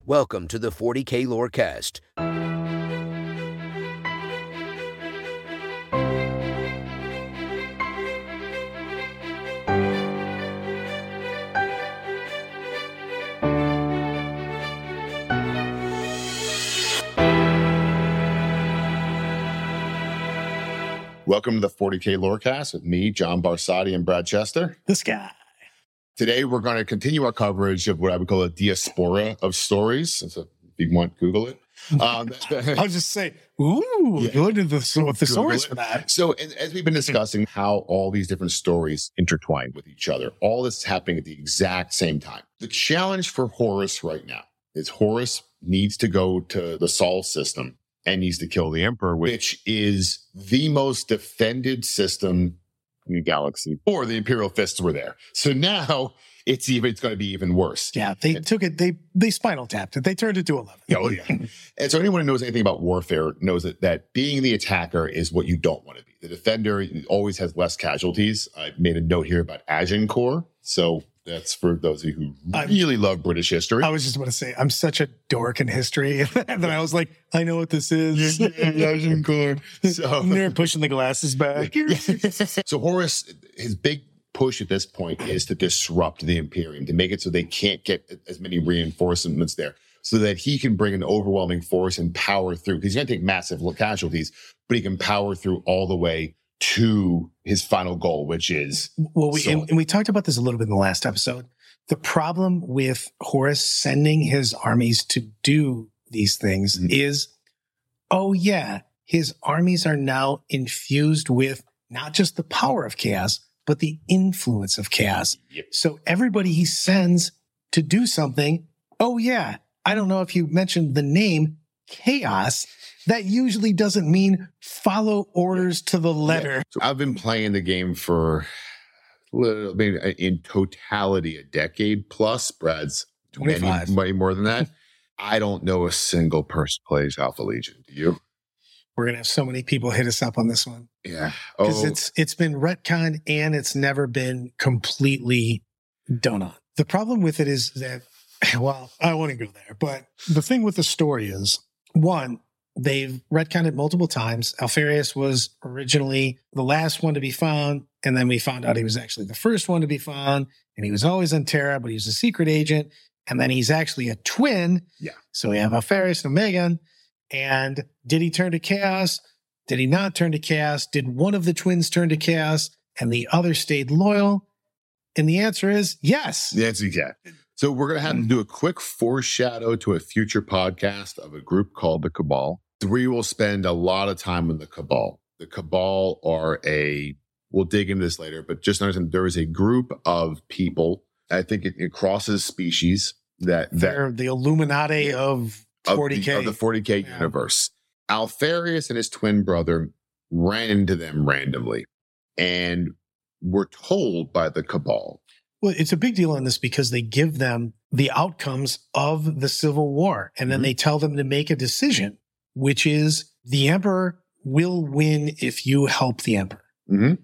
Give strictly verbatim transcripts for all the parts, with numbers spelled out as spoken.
Welcome to the forty K Lorecast. Welcome to the forty K Lorecast with me, John Barsotti, and Brad Chester. This guy. Today, we're going to continue our coverage of what I would call a diaspora of stories. So if you want, Google it. Um, I'll just say, ooh, yeah. Go into the, the stories for that. So and, as we've been discussing how all these different stories intertwine with each other, all this is happening at the exact same time. The challenge for Horus right now is Horus needs to go to the Sol system and needs to kill the Emperor, which is the most defended system in the galaxy. Or the Imperial Fists were there. So now it's even it's going to be even worse. Yeah, they and, took it, they they spinal tapped it. They turned it to eleven. Oh, yeah. And so anyone who knows anything about warfare knows that, that being the attacker is what you don't want to be. The defender always has less casualties. I made a note here about Agincourt. So that's for those of you who really I'm, love British history. I was just about to say, I'm such a dork in history. And then I was like, I know what this is. Agincourt. So they're pushing the glasses back. So Horus, his big push at this point is to disrupt the Imperium, to make it so they can't get as many reinforcements there, so that he can bring an overwhelming force and power through. Because he's going to take massive casualties, but he can power through all the way to his final goal, which is well, we and, and we talked about this a little bit in the last episode. The problem with Horus sending his armies to do these things mm-hmm. is, oh yeah, his armies are now infused with not just the power of chaos, but the influence of chaos. Yep. So everybody he sends to do something, oh yeah, I don't know if you mentioned the name Chaos. That usually doesn't mean follow orders to the letter. Yeah. So I've been playing the game for I mean, in totality a decade plus. Brad's twenty-five, many, way more than that. I don't know a single person plays Alpha Legion. Do you? We're gonna have so many people hit us up on this one. Yeah, because oh. it's it's been retconned and it's never been completely done on. The problem with it is that, well, I won't go there. But the thing with the story is, one, they've retconned it multiple times. Alpharius was originally the last one to be found, and then we found out he was actually the first one to be found, and he was always on Terra, but he was a secret agent, and then he's actually a twin. Yeah. So we have Alpharius and Megan, and did he turn to Chaos? Did he not turn to Chaos? Did one of the twins turn to Chaos, and the other stayed loyal? And the answer is yes. The answer is yeah. So we're going to have to do a quick foreshadow to a future podcast of a group called the Cabal. We will spend a lot of time on the Cabal. The Cabal are a, we'll dig into this later, but just understand there is a group of people. I think it, it crosses species that, that they're the Illuminati of forty K. Of the, of the forty K yeah. universe. Alpharius and his twin brother ran into them randomly and were told by the Cabal. Well, it's a big deal on this because they give them the outcomes of the Civil War, and then mm-hmm. they tell them to make a decision, which is the Emperor will win if you help the Emperor. Mm-hmm.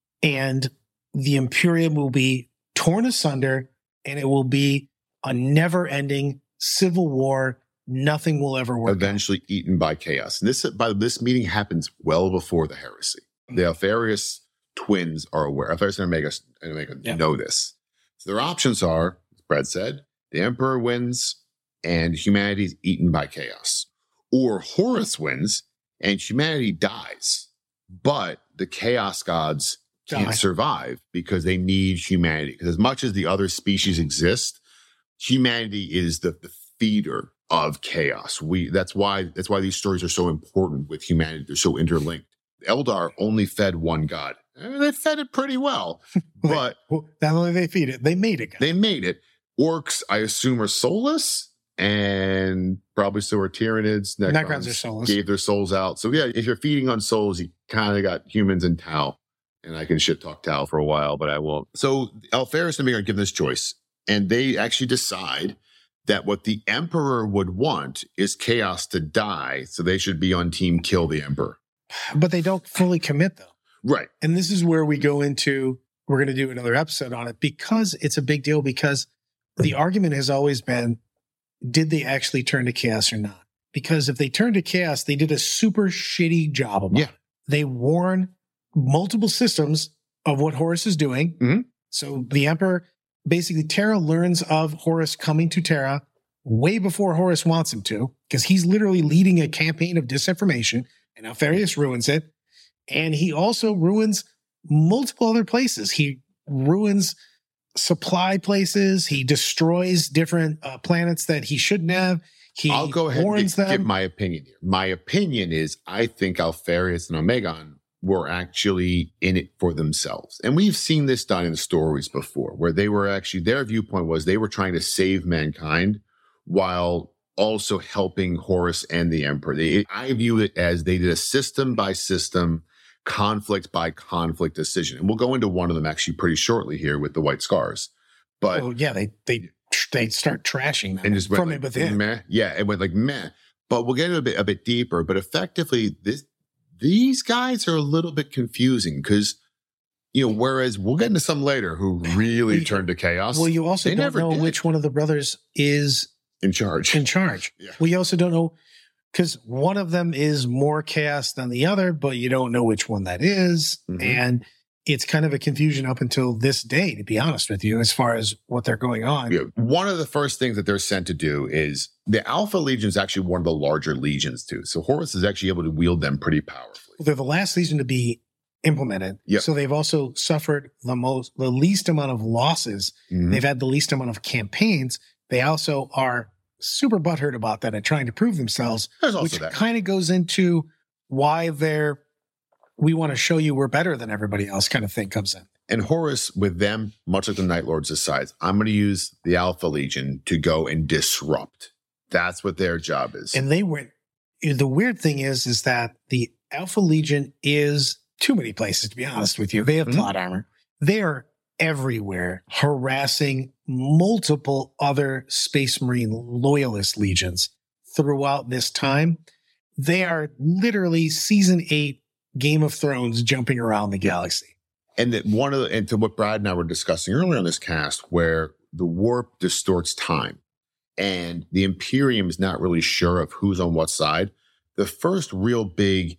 And the Imperium will be torn asunder, and it will be a never-ending civil war. Nothing will ever work. Eventually out. Eaten by chaos. And this, by this meeting happens well before the heresy. Mm-hmm. The Alpharius twins are aware. Alpharius and Omega, and Omega yeah. know this. So their options are, as Brad said, the Emperor wins and humanity is eaten by chaos. Or Horus wins and humanity dies, but the chaos gods can't Die. survive because they need humanity. Because as much as the other species exist, humanity is the, the feeder of chaos. We that's why that's why these stories are so important with humanity. They're so interlinked. Eldar only fed one god. They fed it pretty well, but well, not only they feed it, they made it. They made it. Orcs, I assume, are soulless, and probably so are Tyranids. Necrons are soulless. Gave their souls out. So yeah, if you're feeding on souls, you kind of got humans and Tau. And I can shit talk Tau for a while, but I won't. So Alpharius and Omega are given this choice, and they actually decide that what the Emperor would want is chaos to die, so they should be on team kill the Emperor. But they don't fully commit, though. Right. And this is where we go into, we're going to do another episode on it because it's a big deal because the argument has always been did they actually turn to chaos or not? Because if they turned to chaos, they did a super shitty job about Yeah. it. They warn multiple systems of what Horus is doing. Mhm. So the Emperor, basically Terra learns of Horus coming to Terra way before Horus wants him to, because he's literally leading a campaign of disinformation, and Alpharius ruins it. And he also ruins multiple other places. He ruins supply places. He destroys different uh, planets that he shouldn't have. He I'll go ahead and warns give, them. give my opinion here. My opinion is I think Alpharius and Omegon were actually in it for themselves. And we've seen this done in stories before, where they were actually, their viewpoint was they were trying to save mankind while also helping Horus and the Emperor. They, I view it as they did a system by system, conflict by conflict decision. And we'll go into one of them actually pretty shortly here with the White Scars. But Oh yeah, they they they start trashing them and just went from like, within. meh. Yeah, it went like meh. But we'll get a bit a bit deeper. But effectively, this these guys are a little bit confusing because, you know, whereas we'll get into some later who really Well, turned to chaos. Well, you also They don't never know did. which one of the brothers is in charge. in charge. Yeah. We also don't know, because one of them is more chaos than the other, but you don't know which one that is. Mhm. And it's kind of a confusion up until this day, to be honest with you, as far as what they're going on. Yeah. One of the first things that they're sent to do is the Alpha Legion is actually one of the larger legions too. So Horus is actually able to wield them pretty powerfully. They're the last legion to be implemented. Yep. So they've also suffered the most, the least amount of losses. Mhm. They've had the least amount of campaigns. They also are super butthurt about that and trying to prove themselves, There's also which that. kind of goes into why they're, we want to show you we're better than everybody else kind of thing comes in. And Horus, with them, much like the Night Lords, decides, I'm going to use the Alpha Legion to go and disrupt. That's what their job is. And they went, the weird thing is, is that the Alpha Legion is too many places, to be honest with you. They have Mhm. plot armor. They are everywhere, harassing multiple other Space Marine loyalist legions throughout this time. They are literally season eight Game of Thrones jumping around the galaxy. And that one of the, and to what Brad and I were discussing earlier on this cast, where the warp distorts time and the Imperium is not really sure of who's on what side. The first real big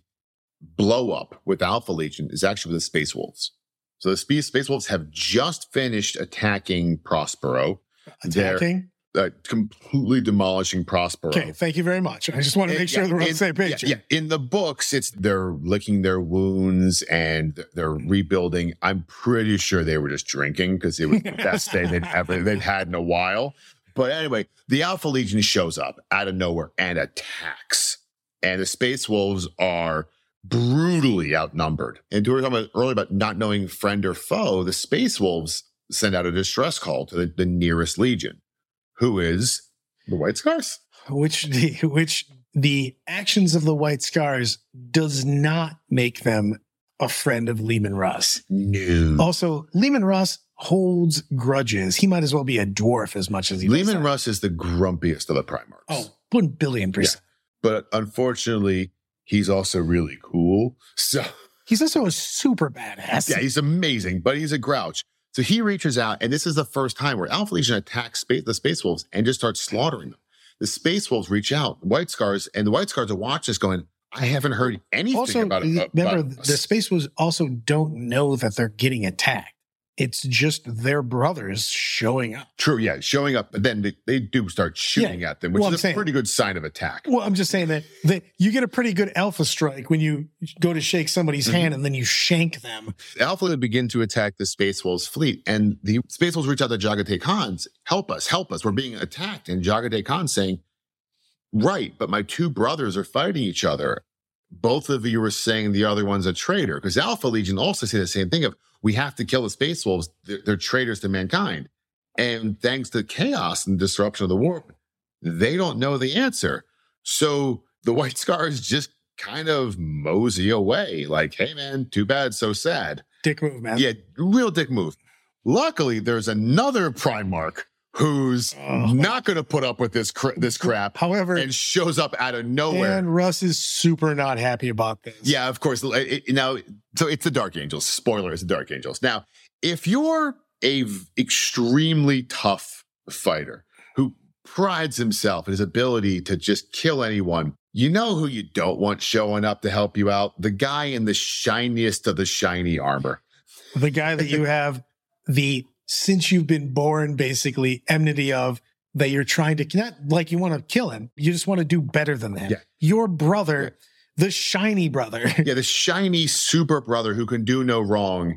blow up with Alpha Legion is actually with the Space Wolves. So the Space, Space Wolves have just finished attacking Prospero. They're Attacking. uh, completely demolishing Prospero. Okay, thank you very much. I just want to make sure Yeah, that we're on in- the same page. Yeah, yeah. In the books, it's they're licking their wounds and they're rebuilding. I'm pretty sure they were just drinking because it was the best day they'd ever they've had in a while. But anyway, the Alpha Legion shows up out of nowhere and attacks. And the Space Wolves are brutally outnumbered. And we were talking about earlier about not knowing friend or foe. The Space Wolves send out a distress call to the, the nearest legion, who is the White Scars. Which the which the actions of the White Scars does not make them a friend of Lehman Russ. No. Also, Lehman Russ holds grudges. He might as well be a dwarf as much as he Lehman does. Russ is the grumpiest of the Primarchs. Oh, one billion percent. But unfortunately, he's also really cool. So He's also a super badass. yeah, he's amazing, but he's a grouch. So he reaches out, and this is the first time where Alpha Legion attacks space, the Space Wolves and just starts slaughtering them. The Space Wolves reach out, White Scars, and the White Scars are watching this going, I haven't heard anything Also, about it. remember, about us." the Space Wolves also don't know that they're getting attacked. It's just their brothers showing up. True, yeah, showing up, but then they, they do start shooting Yeah. at them, which Well, I'm is a saying- pretty good sign of attack. Well, I'm just saying that, that you get a pretty good alpha strike when you go to shake somebody's Mhm. hand and then you shank them. Alpha would begin to attack the Space Wolves fleet, and the Space Wolves reach out to Jagate Khan's, help us, help us, we're being attacked. And Jagate Khan saying, right, but my two brothers are fighting each other. Both of you are saying the other one's a traitor, because Alpha Legion also say the same thing of, we have to kill the Space Wolves, they're, they're traitors to mankind. And thanks to chaos and disruption of the warp, they don't know the answer. So the White Scars just kind of mosey away like, hey man, too bad, so sad. Dick move, man. Yeah, real dick move. Luckily, there's another Primarch who's Oh. not going to put up with this cra- this crap However, and shows up out of nowhere. and Russ is super not happy about this. Yeah, of course. It, it- now, so it's the Dark Angels. Spoiler, it's the Dark Angels. Now, if you're a v- extremely tough fighter who prides himself in his ability to just kill anyone. You know who you don't want showing up to help you out? The guy in the shiniest of the shiny armor. The guy that you have the, since you've been born, basically, enmity of, that you're trying to, not like you want to kill him. You just want to do better than that. Yeah. Your brother, yeah. the shiny brother. Yeah, the shiny super brother who can do no wrong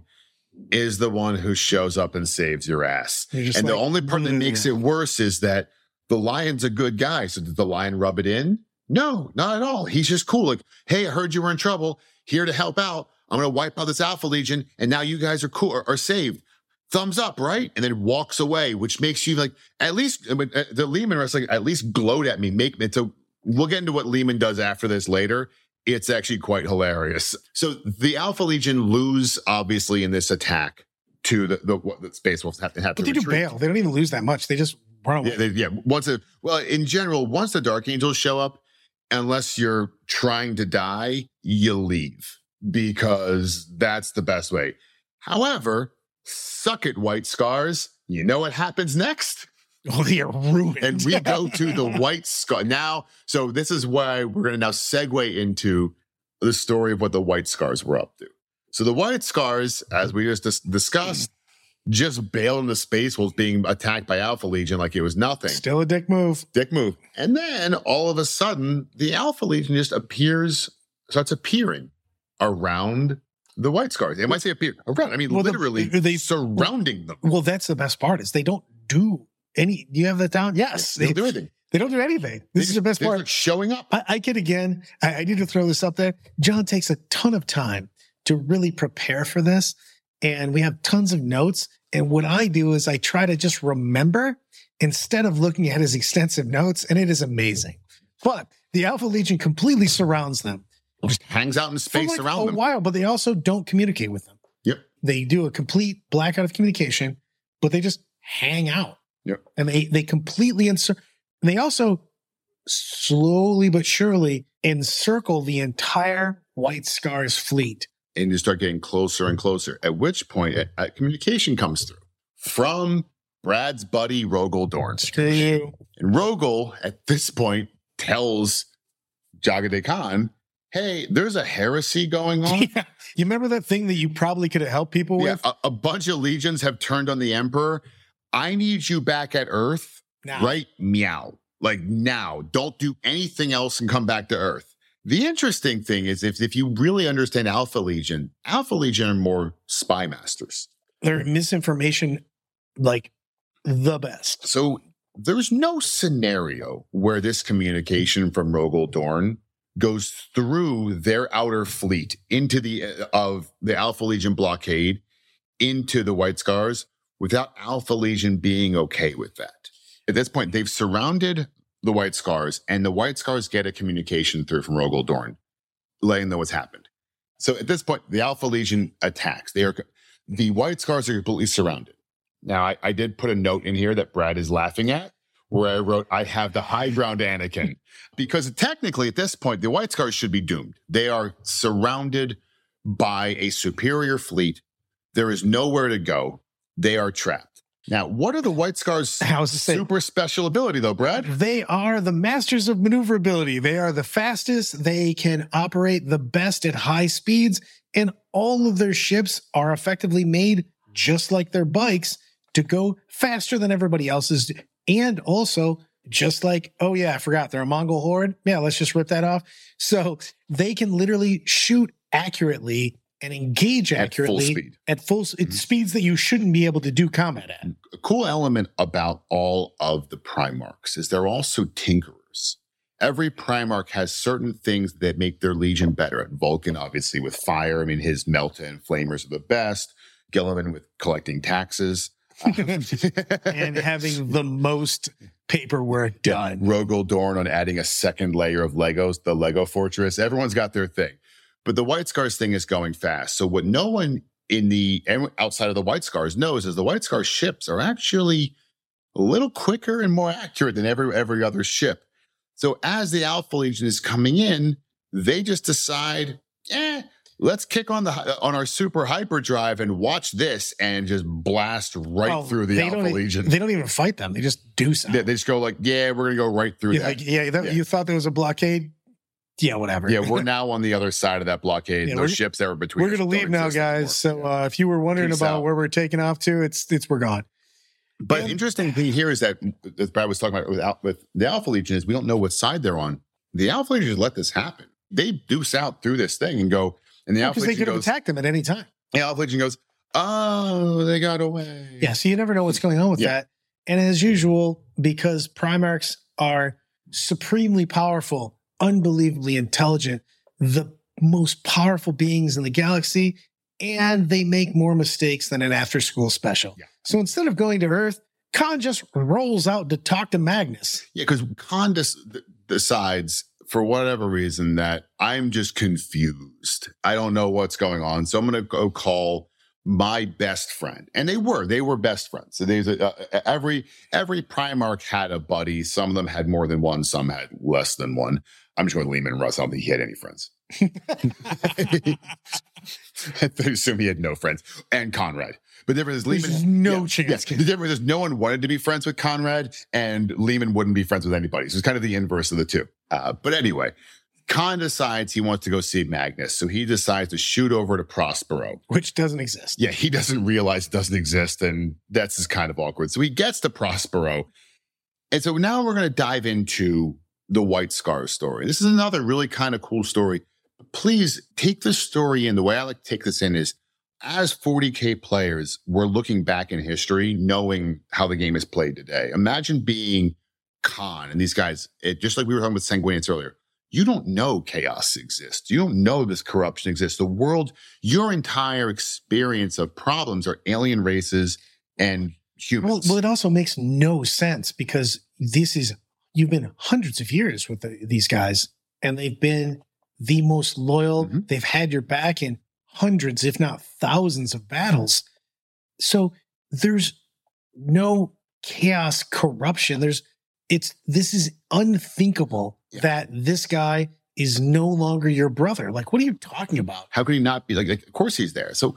is the one who shows up and saves your ass. And like, the only part that makes it worse is that the lion's a good guy. So did the lion rub it in? No, not at all. He's just cool. Like, hey, I heard you were in trouble. Here to help out. I'm going to wipe out this Alpha Legion. And now you guys are cool, are, are saved. Thumbs up, right? And then walks away, which makes you like, at least the Lehman wrestling, at least gloat at me. Make me, so we'll get into what Lehman does after this later. It's actually quite hilarious. So the Alpha Legion lose, obviously, in this attack to the, the, what the Space Wolves have to have but to they retreat. do bail. They don't even lose that much. They just run away. Yeah, they, yeah. Once a, well, in general, once the Dark Angels show up, unless you're trying to die, you leave because that's the best way. However, suck it, White Scars. You know what happens next? Oh, they are ruined. And we go to the White Scar. Now, so this is why we're going to now segue into the story of what the White Scars were up to. So the White Scars, as we just dis- discussed, just bailed into Space Wolves being attacked by Alpha Legion like it was nothing. Still a dick move. Dick move. And then all of a sudden, the Alpha Legion just appears, starts appearing around the White Scars. They might say appear around. I mean, well, literally the, they surrounding them. Well, that's the best part is they don't do any. Do you have that down? Yes. They, they don't do anything. They don't do anything. This they is just, the best part. Like showing up. I, I kid again. I, I need to throw this up there. John takes a ton of time to really prepare for this. And we have tons of notes. And what I do is I try to just remember instead of looking at his extensive notes. And it is amazing. But the Alpha Legion completely surrounds them. Just hangs out in space for like around a them. while, but they also don't communicate with them. Yep. They do a complete blackout of communication, but they just hang out. Yep. And they, they completely encircle. They also slowly but surely encircle the entire White Scars fleet. And you start getting closer and closer, at which point a, a communication comes through from Brad's buddy, Rogel Dorn. And Rogel, at this point, tells Jagade Khan, hey, there's a heresy going on. Yeah. You remember that thing that you probably could have helped people yeah, with? A, a bunch of legions have turned on the Emperor. I need you back at Earth. Now. Right? Meow. Like now. Don't do anything else and come back to Earth. The interesting thing is if, if you really understand Alpha Legion, Alpha Legion are more spy masters. They're misinformation like the best. So there's no scenario where this communication from Rogel Dorn goes through their outer fleet into the uh, of the Alpha Legion blockade into the White Scars without Alpha Legion being okay with that. At this point, they've surrounded the White Scars, and the White Scars get a communication through from Rogel Dorn, letting them what's happened. So at this point, the Alpha Legion attacks. They are the White Scars are completely surrounded. Now, I, I did put a note in here that Brad is laughing at, where I wrote, I have the high ground Anakin. Because technically, at this point, the White Scars should be doomed. They are surrounded by a superior fleet. There is nowhere to go. They are trapped. Now, what are the White Scars' super special ability, though, Brad? They are the masters of maneuverability. They are the fastest. They can operate the best at high speeds. And all of their ships are effectively made just like their bikes to go faster than everybody else's. And also, just like, oh yeah, I forgot, they're a Mongol horde. Yeah, let's just rip that off. So they can literally shoot accurately and engage accurately at full speed. At full mm-hmm. speeds that you shouldn't be able to do combat at. A cool element about all of the Primarchs is they're also tinkerers. Every Primarch has certain things that make their legion better. Vulcan, obviously, with fire. I mean, his Melta and Flamers are the best. Gilliman with collecting taxes. And having the most paperwork done. Rogel Dorn on adding a second layer of Legos, the Lego Fortress. Everyone's got their thing. But the White Scars thing is going fast. So what no one in the outside of the White Scars knows is the White Scars ships are actually a little quicker and more accurate than every every other ship. So as the Alpha Legion is coming in, they just decide, eh, let's kick on the on our super hyperdrive and watch this and just blast right Oh, through the they Alpha don't, e- Legion. They don't even fight them. They just do something. They, they just go like, yeah, we're gonna go right through Yeah, that. like, yeah, that, Yeah. you thought there was a blockade? Yeah, whatever. Yeah, we're now on the other side of that blockade. Yeah, Those we're- ships that were between. we're us gonna leave don't now, exist anymore. guys. So Yeah. uh, if you were wondering Peace about out. where we're taking off to, it's it's we're gone. But And- interesting thing here is that, as Brad was talking about with, Al- with the Alpha Legion, is we don't know what side they're on. The Alpha Legion just let this happen. They deuce out through this thing and go, and the Alpha Because they Legion could have goes, attacked them at any time. the Alpha Legion goes, oh, they got away. Yeah, so you never know what's going on with Yeah. that. And as usual, because Primarchs are supremely powerful, unbelievably intelligent, the most powerful beings in the galaxy, and they make more mistakes than an after-school special. Yeah. So instead of going to Earth, Khan just rolls out to talk to Magnus. Yeah, because Khan des- decides, for whatever reason, that I'm just confused. I don't know what's going on. So I'm going to go call my best friend. And they were, they were best friends. So there's a, uh, every, every Primarch had a buddy. Some of them had more than one. Some had less than one. I'm just going with Lehman Russ. I don't think he had any friends. I assume he had no friends. And Conrad. But the difference is Lehman. There's no yeah, chance. yeah. The difference is no one wanted to be friends with Conrad, and Lehman wouldn't be friends with anybody. So it's kind of the inverse of the two. Uh, but anyway, Khan decides he wants to go see Magnus. So he decides to shoot over to Prospero. Which doesn't exist. Yeah, he doesn't realize it doesn't exist, and that's just kind of awkward. So he gets to Prospero. And so now we're going to dive into the White Scar story. This is another really kind of cool story. Please take this story in. The way I like to take this in is, as forty K players, we're looking back in history, knowing how the game is played today. Imagine being Khan and these guys, it, just like we were talking with Sanguinius earlier. You don't know chaos exists. You don't know this corruption exists. The world, your entire experience of problems are alien races and humans. Well, well, it also makes no sense because this is, you've been hundreds of years with the, these guys, and they've been the most loyal. Mm-hmm. They've had your back in hundreds, if not thousands of battles. So there's no chaos corruption. There's, it's, this is unthinkable Yeah. that this guy is no longer your brother. Like, what are you talking about? How could he not be? Like, like, of course he's there. So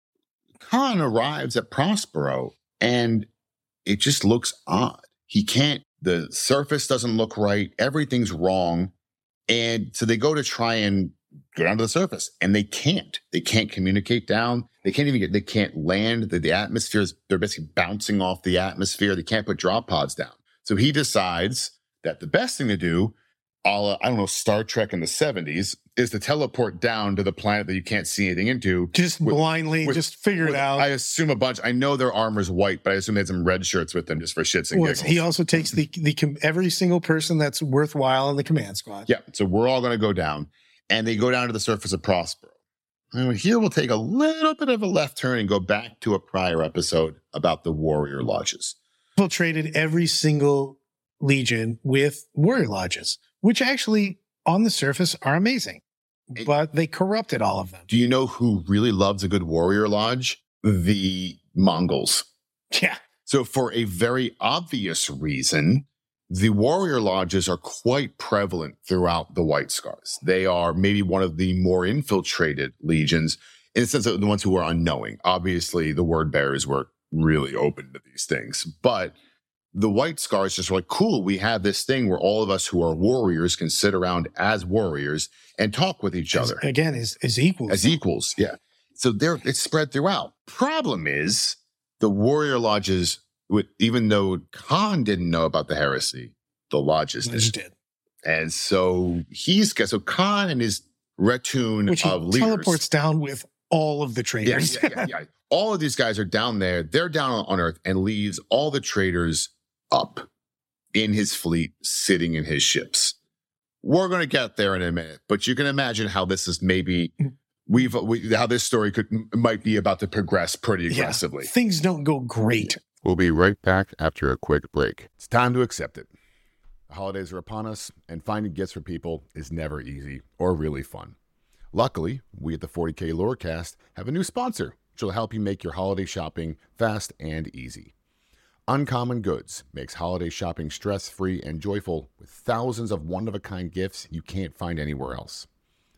Khan arrives at Prospero and it just looks odd. He can't, the surface doesn't look right. Everything's wrong. And so they go to try and go down to the surface and they can't. They can't communicate down. They can't even get, they can't land. The, the atmosphere is, they're basically bouncing off the atmosphere. They can't put drop pods down. So he decides that the best thing to do, a la, I don't know, Star Trek in the seventies, is to teleport down to the planet that you can't see anything into. Just With- blindly, with- just figure it With, out. I assume a bunch. I know their armor's white, but I assume they had some red shirts with them just for shits and Well, giggles. he also takes the the com- every single person that's worthwhile in the command squad. Yeah, so we're all going to go down, and they go down to the surface of Prospero. And here we'll take a little bit of a left turn and go back to a prior episode about the warrior lodges. Infiltrated every single legion with warrior lodges, which actually on the surface are amazing, but they corrupted all of them. Do you know who really loves a good warrior lodge? The Mongols. Yeah. So for a very obvious reason, the warrior lodges are quite prevalent throughout the White Scars. They are maybe one of the more infiltrated legions in the sense of the ones who are unknowing. Obviously, the word bearers were really open to these things, but the White Scars just were like, cool, we have this thing where all of us who are warriors can sit around as warriors and talk with each As- other. again, as, as equals. As equals, yeah. So there, it's spread throughout. Problem is, the warrior lodges, with, even though Khan didn't know about the heresy, the lodges Which did. did. And so he's got, so Khan and his retoon Which he of leaders. teleports down with all of the Yeah, traitors. yeah, yeah, yeah. All of these guys are down there. They're down on Earth and leaves all the traitors up in his fleet, sitting in his ships. We're going to get there in a minute, but you can imagine how this is maybe we've we, how this story could might be about to progress pretty Yeah. aggressively. Things don't go great. We'll be right back after a quick break. It's time to accept it. The holidays are upon us, and finding gifts for people is never easy or really fun. Luckily, we at the forty K Lorecast have a new sponsor, which will help you make your holiday shopping fast and easy. Uncommon Goods makes holiday shopping stress-free and joyful with thousands of one-of-a-kind gifts you can't find anywhere else.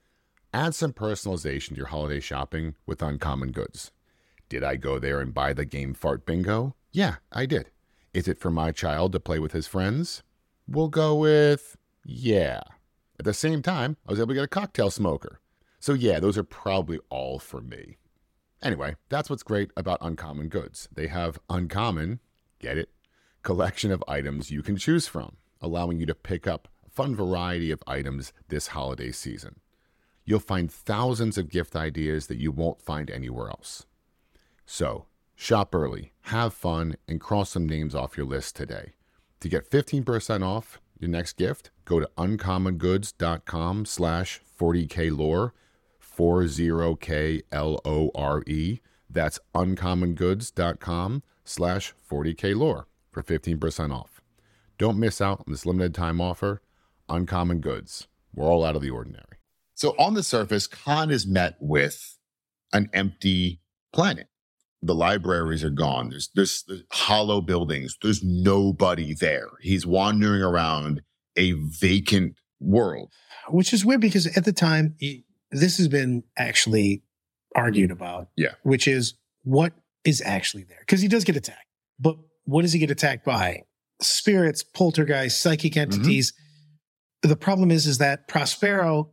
Add some personalization to your holiday shopping with Uncommon Goods. Did I go there and buy the game Fart Bingo? Yeah, I did. Is it for my child to play with his friends? We'll go with yeah. At the same time, I was able to get a cocktail smoker. So yeah, those are probably all for me. Anyway, that's what's great about Uncommon Goods. They have uncommon, get it, collection of items you can choose from, allowing you to pick up a fun variety of items this holiday season. You'll find thousands of gift ideas that you won't find anywhere else. So, shop early, have fun, and cross some names off your list today. To get fifteen percent off your next gift, go to uncommongoods.com slash 40klore, 40k L O R E. That's uncommongoods.com slash 40klore for fifteen percent off. Don't miss out on this limited time offer. Uncommon Goods. We're all out of the ordinary. So on the surface, Khan is met with an empty planet. The libraries are gone. There's, there's there's hollow buildings. There's nobody there. He's wandering around a vacant world. Which is weird because at the time, he, this has been actually argued about. Yeah. Which is what is actually there. Because he does get attacked. But what does he get attacked by? Spirits, poltergeists, psychic entities. Mm-hmm. The problem is, is that Prospero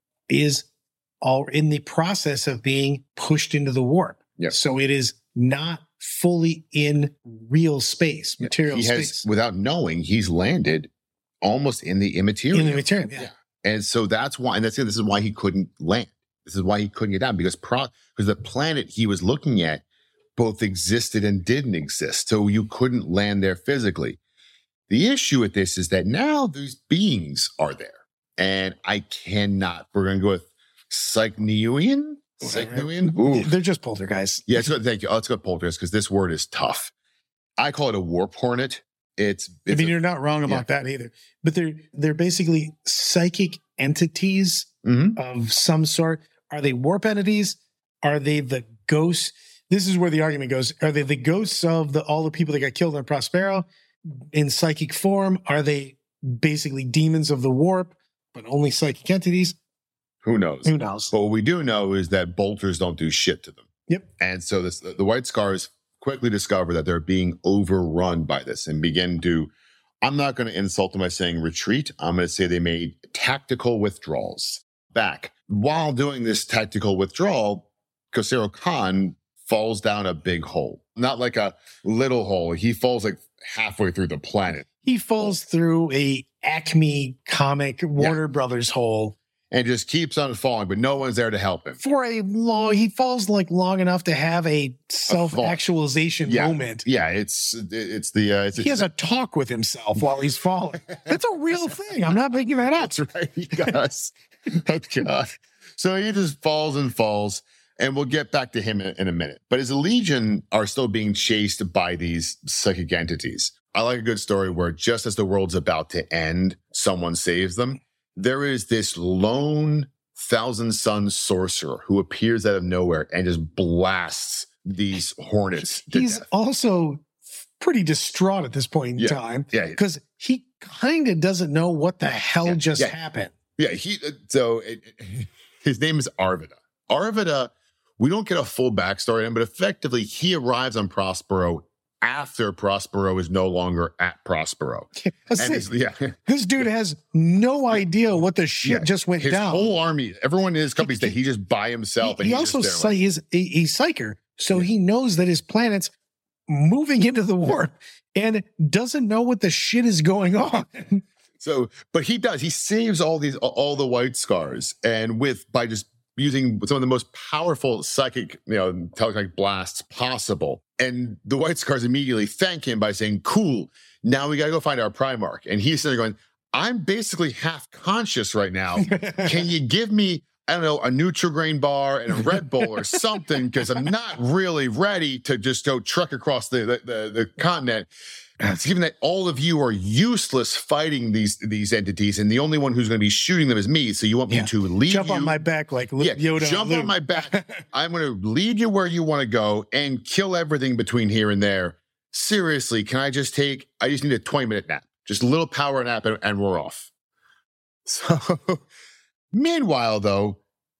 is all in the process of being pushed into the warp. Yep. So it is not fully in real space, material he space. Has, without knowing, he's landed almost in the immaterial. In the material, yeah. yeah. And so that's why, and that's it. This is why he couldn't land. This is why he couldn't get down because pro, because the planet he was looking at both existed and didn't exist. So you couldn't land there physically. The issue with this is that now these beings are there. And I cannot, we're going to go with Psychnewian? Psychnewian? Ooh. They're just poltergeists. Yeah, let's go, thank you. Let's go poltergeist because this word is tough. I call it a warp hornet. It's, it's I mean, a, you're not wrong about yeah. that either. But they're they're basically psychic entities mm-hmm. of some sort. Are they warp entities? Are they the ghosts? This is where the argument goes. Are they the ghosts of the all the people that got killed in Prospero in psychic form? Are they basically demons of the warp, but only psychic entities? Who knows? Who knows? But what we do know is that bolters don't do shit to them. Yep. And so this, the White Scars quickly discover that they're being overrun by this and begin to, I'm not going to insult them by saying retreat. I'm going to say they made tactical withdrawals back. While doing this tactical withdrawal, Khosrow Khan falls down a big hole. Not like a little hole. He falls like halfway through the planet. He falls through a Acme comic Warner yeah. Brothers hole. And just keeps on falling, but no one's there to help him. For a long, he falls like long enough to have a self-actualization yeah. moment. Yeah, it's it's the uh, it's, he has a talk with himself while he's falling. That's a real thing. I'm not making that up. That's right. He does. Oh God. So he just falls and falls, and we'll get back to him in, in a minute. But his legion are still being chased by these psychic entities. I like a good story where just as the world's about to end, someone saves them. There is this lone Thousand Sun sorcerer who appears out of nowhere and just blasts these hornets to He's death. also pretty distraught at this point in yeah. time. Yeah. Because he kind of doesn't know what the hell yeah. just yeah. happened. Yeah. He, so it, it, his name is Arvida. Arvida, we don't get a full backstory on him, but effectively he arrives on Prospero after Prospero is no longer at Prospero. And his, yeah. This dude has no idea what the shit yeah. just went his down. His whole army, everyone in his company, he, he just by himself. He, and he he's also just there, like, he's a, he's psyker, so yeah. he knows that his planet's moving into the warp and doesn't know what the shit is going on. So, but he does. He saves all these, all the White Scars, and with by just using some of the most powerful psychic, you know, telekinetic blasts possible. And the White Scars immediately thank him by saying, cool, now we got to go find our Primarch. And he's sitting there going, I'm basically half conscious right now. Can you give me, I don't know, a Nutri-Grain bar and a Red Bull or something? Because I'm not really ready to just go trek across the, the, the, the continent. Given that all of you are useless fighting these these entities, and the only one who's going to be shooting them is me, so you want me yeah. to lead jump you? on my back like yeah, Yoda. Jump on my back. I'm going to lead you where you want to go and kill everything between here and there. Seriously, can I just take? I just need a twenty minute nap, just a little power nap, and, and we're off. So, meanwhile, though,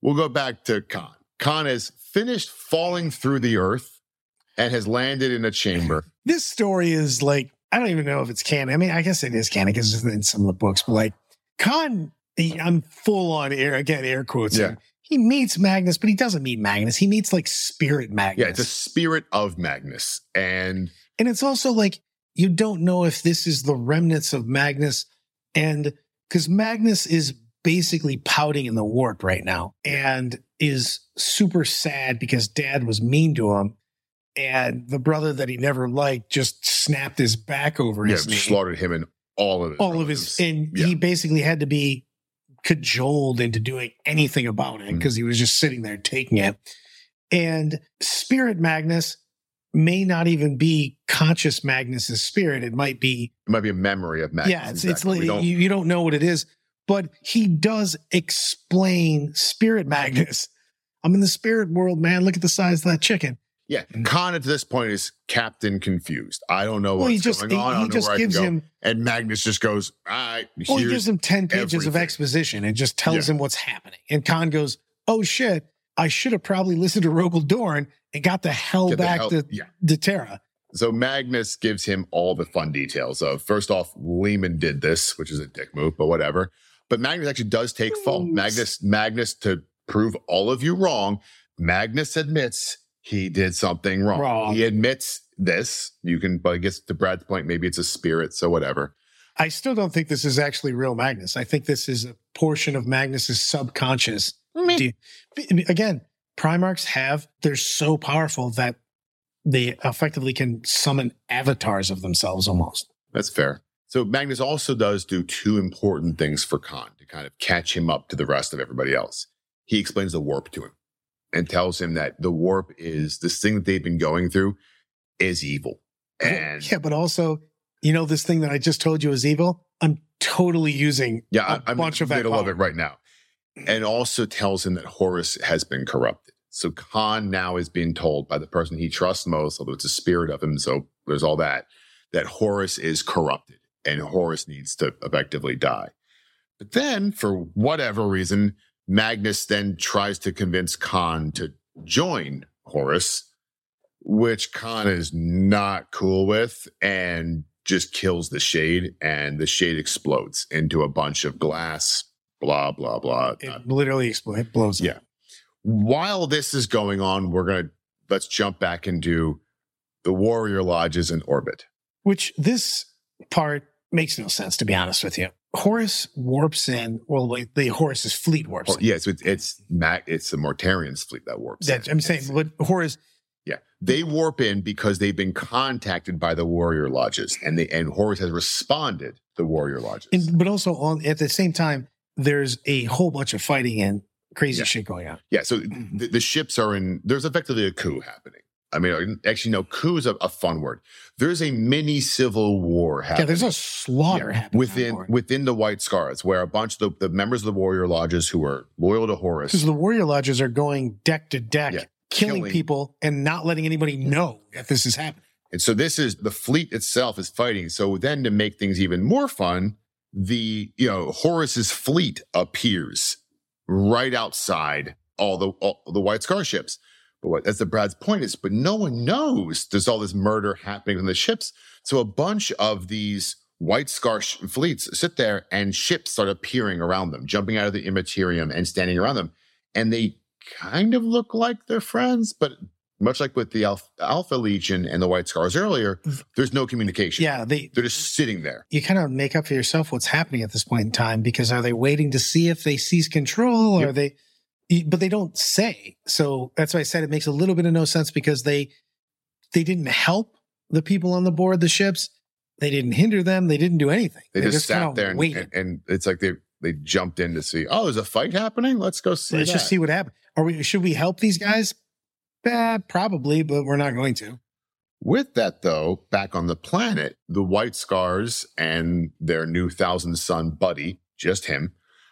we'll go back to Khan. Khan has finished falling through the earth and has landed in a chamber. This story is like, I don't even know if it's canon. I mean, I guess it is canon because it's in some of the books, but like Khan, he, I'm full on air, again, air quotes. Yeah. Him. He meets Magnus, but he doesn't meet Magnus. He meets like spirit Magnus. Yeah, it's a spirit of Magnus. And and it's also like, you don't know if this is the remnants of Magnus. And because Magnus is basically pouting in the warp right now and is super sad because dad was mean to him. And the brother that he never liked just snapped his back over yeah, his knee. slaughtered him and all of his All of his, and yeah. he basically had to be cajoled into doing anything about it because mm-hmm. he was just sitting there taking it. And Spirit Magnus may not even be conscious Magnus's spirit. It might be, it might be a memory of Magnus. Yeah, it's, exactly. it's like you, you don't know what it is, but he does explain Spirit Magnus. I'm in the spirit world, man. Look at the size of that chicken. Yeah, Khan at this point is Captain Confused. I don't know well, what's he just, going he, on. I don't he know just where gives I can him, go. And Magnus just goes, all right, well, he gives him ten pages everything. of exposition and just tells yeah. him what's happening. And Khan goes, oh shit, I should have probably listened to Rogal Dorn and got the hell Get back the hell, to, yeah. to Terra. So Magnus gives him all the fun details of, first off, Lehman did this, which is a dick move, but whatever. But Magnus actually does take fault. Magnus, Magnus, to prove all of you wrong, Magnus admits he did something wrong. wrong. He admits this. You can, but I guess to Brad's point, maybe it's a spirit, so whatever. I still don't think this is actually real Magnus. I think this is a portion of Magnus's subconscious. De- Again, Primarchs have, they're so powerful that they effectively can summon avatars of themselves almost. That's fair. So Magnus also does do two important things for Khan to kind of catch him up to the rest of everybody else. He explains the warp to him and tells him that the warp is this thing that they've been going through is evil. And yeah, but also, you know, this thing that I just told you is evil. I'm totally using yeah, a I'm bunch in of the middle that of it right now. And also tells him that Horus has been corrupted. So Khan now is being told by the person he trusts most, although it's a spirit of him, so there's all that, that Horus is corrupted and Horus needs to effectively die. But then, for whatever reason, Magnus then tries to convince Khan to join Horus, which Khan is not cool with and just kills the shade, and the shade explodes into a bunch of glass, blah, blah, blah. It literally explodes. It blows up. Yeah. While this is going on, we're going to, let's jump back into the warrior lodges in orbit. Which this part makes no sense, to be honest with you. Horus warps in, well, like the Horus's fleet warps Oh, in. yes, it's it's Mac, it's the Mortarian's fleet that warps That, in. I'm saying, but Horus, Yeah, they warp in because they've been contacted by the warrior lodges, and they and Horus has responded to the warrior lodges. and, but also on at the same time, there's a whole bunch of fighting and crazy Yeah. shit going on. Yeah, so the, the ships are in, there's effectively a coup happening. I mean, actually, no, coup is a, a fun word. There's a mini civil war happening. Yeah, there's a slaughter Yeah, happening within within the White Scars, where a bunch of the, the members of the warrior lodges who are loyal to Horus. because the warrior lodges are going deck to deck, Yeah, killing, killing. people and not letting anybody know that this is happening. And so this is, the fleet itself is fighting. So then to make things even more fun, the, you know, Horus's fleet appears right outside all the all the White Scar ships. But what, that's the Brad's point is, but no one knows there's all this murder happening on the ships. So a bunch of these White Scar sh- fleets sit there and ships start appearing around them, jumping out of the Immaterium and standing around them. And they kind of look like they're friends, but much like with the Alpha, Alpha Legion and the White Scars earlier, there's no communication. Yeah, they They're just sitting there. you kind of make up for yourself what's happening at this point in time, because are they waiting to see if they seize control, or Yep. are they? But they don't say. So that's why I said it makes a little bit of no sense, because they they didn't help the people on the board, the ships. They didn't hinder them. They didn't do anything. They, They just, kinda sat there and, waited. and, and it's like they they jumped in to see, oh, there's a fight happening? Let's go see Let's that. just see what happens. Are we? Should we help these guys? Eh, probably, but we're not going to. With that, though, back on the planet, the White Scars and their new Thousand Son buddy, just him,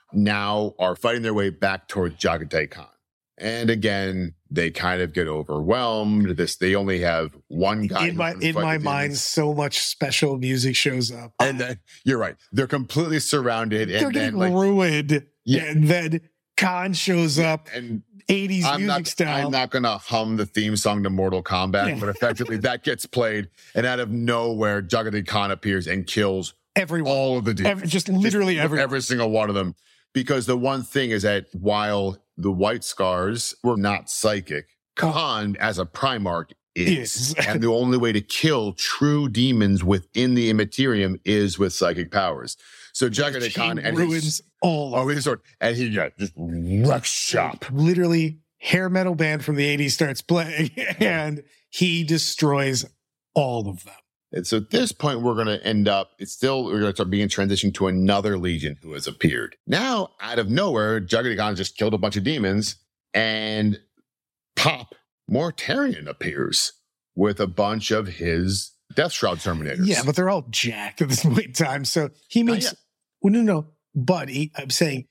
now are fighting their way back towards Jagatai Khan. And again, they kind of get overwhelmed. This they only have one guy. In who my can in fight my the mind, demons. so much special music shows up. And then you're right. They're completely surrounded. They're And getting then, like, ruined. Yeah. And then Khan shows up, And eighties I'm music not, style. I'm not going to hum the theme song to Mortal Kombat, Yeah. but effectively that gets played, and out of nowhere, Jagadid Khan appears and kills Everyone. all of the demons. Every, just literally Just everyone. every single one of them. Because the one thing is that while the White Scars were not psychic, Khan as a Primarch is. Is. And the only way to kill true demons within the Immaterium is with psychic powers. So Jagadid He Khan and ruins his, all oh, of with his sword, and he yeah, just wrecks shop. Literally, hair metal band from the eighties starts playing, and he destroys all of them. And so at this point, we're going to end up, it's still, we're going to start being transitioned to another legion who has appeared. Now, out of nowhere, Jagadid Khan just killed a bunch of demons, and pop, Mortarion appears with a bunch of his Death Shroud Terminators. Yeah, but they're all jacked at this point in time. So he makes, yet. well, no, no, but he, I'm saying,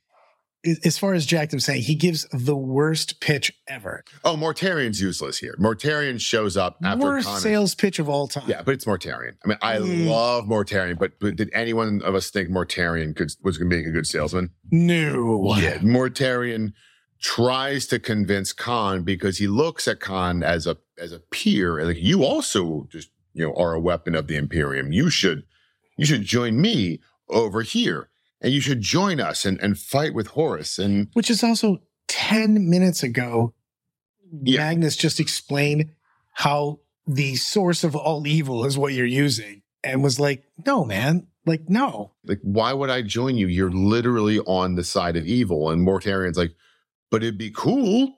as far as jacked, I'm saying he gives the worst pitch ever. Oh, Mortarion's useless here. Mortarion shows up after Worst Khan. sales pitch of all time. Yeah, but it's Mortarion. I mean, I Mm. love Mortarion, but, but did anyone of us think Mortarion could, was going to make a good salesman? No. Yeah, Mortarion tries to convince Khan because he looks at Khan as a as a peer, and like, you also just you know are a weapon of the Imperium. You should you should join me over here, and you should join us and and fight with Horus. And Which is also ten minutes ago, Yeah. Magnus just explained how the source of all evil is what you're using, and was like, no, man, like, no. like, why would I join you? You're literally on the side of evil. And Mortarion's like, but it'd be cool.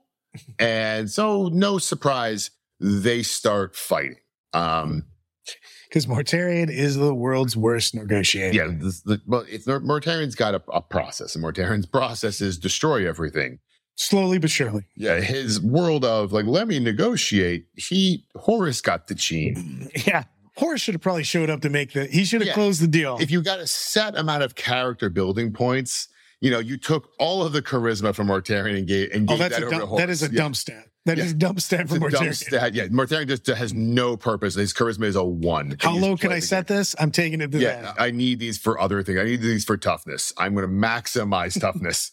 And so, no surprise, they start fighting. Um, Because Mortarion is the world's worst negotiator. yeah, this, the, but it's Mortarion's got a, a process, and Mortarion's process is destroy everything. Slowly but surely. Yeah, his world of like, let me negotiate. He Horus got the gene. Yeah. Horus should have probably showed up to make the, he should have Yeah. closed the deal. If you got a set amount of character building points, you know, you took all of the charisma from Mortarion and gave, and oh, gave that's that a over to dump, Horus. that is a Yeah. dump stat. That Yeah. is a dump stat for It's a dumb Mortarion. stat. Yeah, Mortarion just has no purpose. His charisma is a one. How And low he's can I playing the set game. this? I'm taking it to Yeah, that. I need these for other things. I need these for toughness. I'm going to maximize toughness.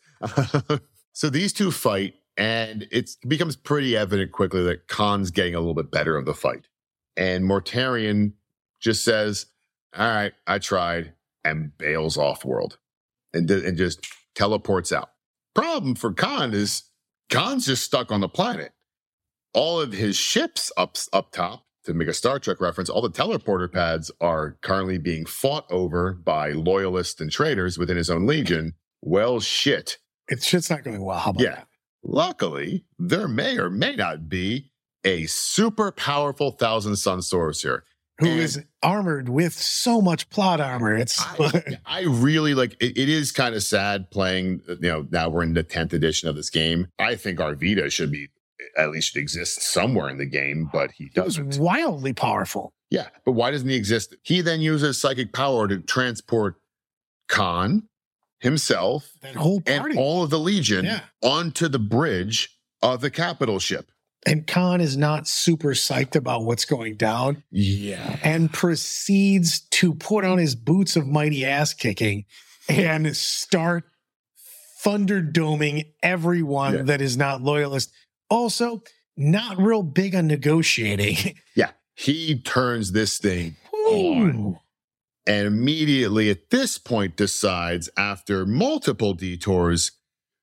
So these two fight, and it becomes pretty evident quickly that Khan's getting a little bit better of the fight. And Mortarion just says, all right, I tried, and bails off world and, and just teleports out. Problem for Khan is Khan's just stuck on the planet. All of his ships up, up top, to make a Star Trek reference, all the teleporter pads are currently being fought over by loyalists and traitors within his own legion. Well, shit. It's shit's not going well. How about Yeah. that? Luckily, there may or may not be a super powerful Thousand Sun Sorcerer. Who And- is armored with so much plot armor. It's I, I really like it. It is kind of sad playing, you know, now we're in the tenth edition of this game. I think Arvida should be, at least should exist somewhere in the game, but he it was doesn't. wildly powerful. Yeah, but why doesn't he exist? He then uses psychic power to transport Khan, himself, That whole party. and all of the Legion Yeah. onto the bridge of the capital ship. And Khan is not super psyched about what's going down Yeah. and proceeds to put on his boots of mighty ass kicking and start thunderdoming everyone Yeah. that is not loyalist. Also, not real big on negotiating. Yeah. He turns this thing Ooh. on. And immediately at this point decides, after multiple detours,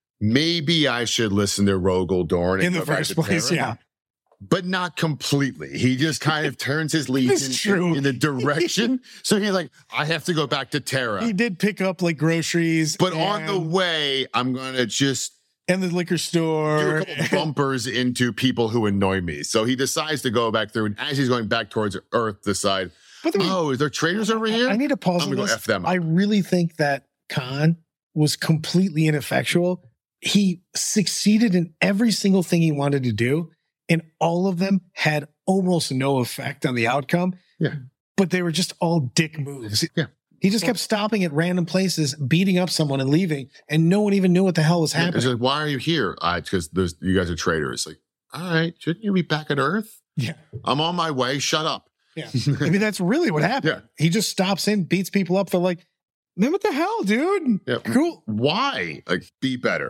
maybe I should listen to Rogel Dorn In the first place, yeah. But not completely. He just kind of turns his legion true. in, in the direction. So he's like, I have to go back to Terra. He did pick up like groceries. But on the and- way, I'm going to just and the liquor do store. a couple bumpers into people who annoy me. So he decides to go back through. And as he's going back towards Earth, decide, But the- oh, is there traders over here? I need to pause I'm on gonna go this. F them up. I really think that Khan was completely ineffectual. He succeeded in every single thing he wanted to do, and all of them had almost no effect on the outcome. Yeah. But they were just all dick moves. Yeah. He just kept stopping at random places, beating up someone and leaving, and no one even knew what the hell was Yeah, happening. it's like, why are you here? Uh, it's because there's you guys are traitors. Like, all right, shouldn't you be back at Earth? Yeah. I'm on my way. Shut up. Yeah. I mean, that's really what happened. Yeah. He just stops in, beats people up. They're like, man, what the hell, dude? Yeah. Cool. Why? Like, be better.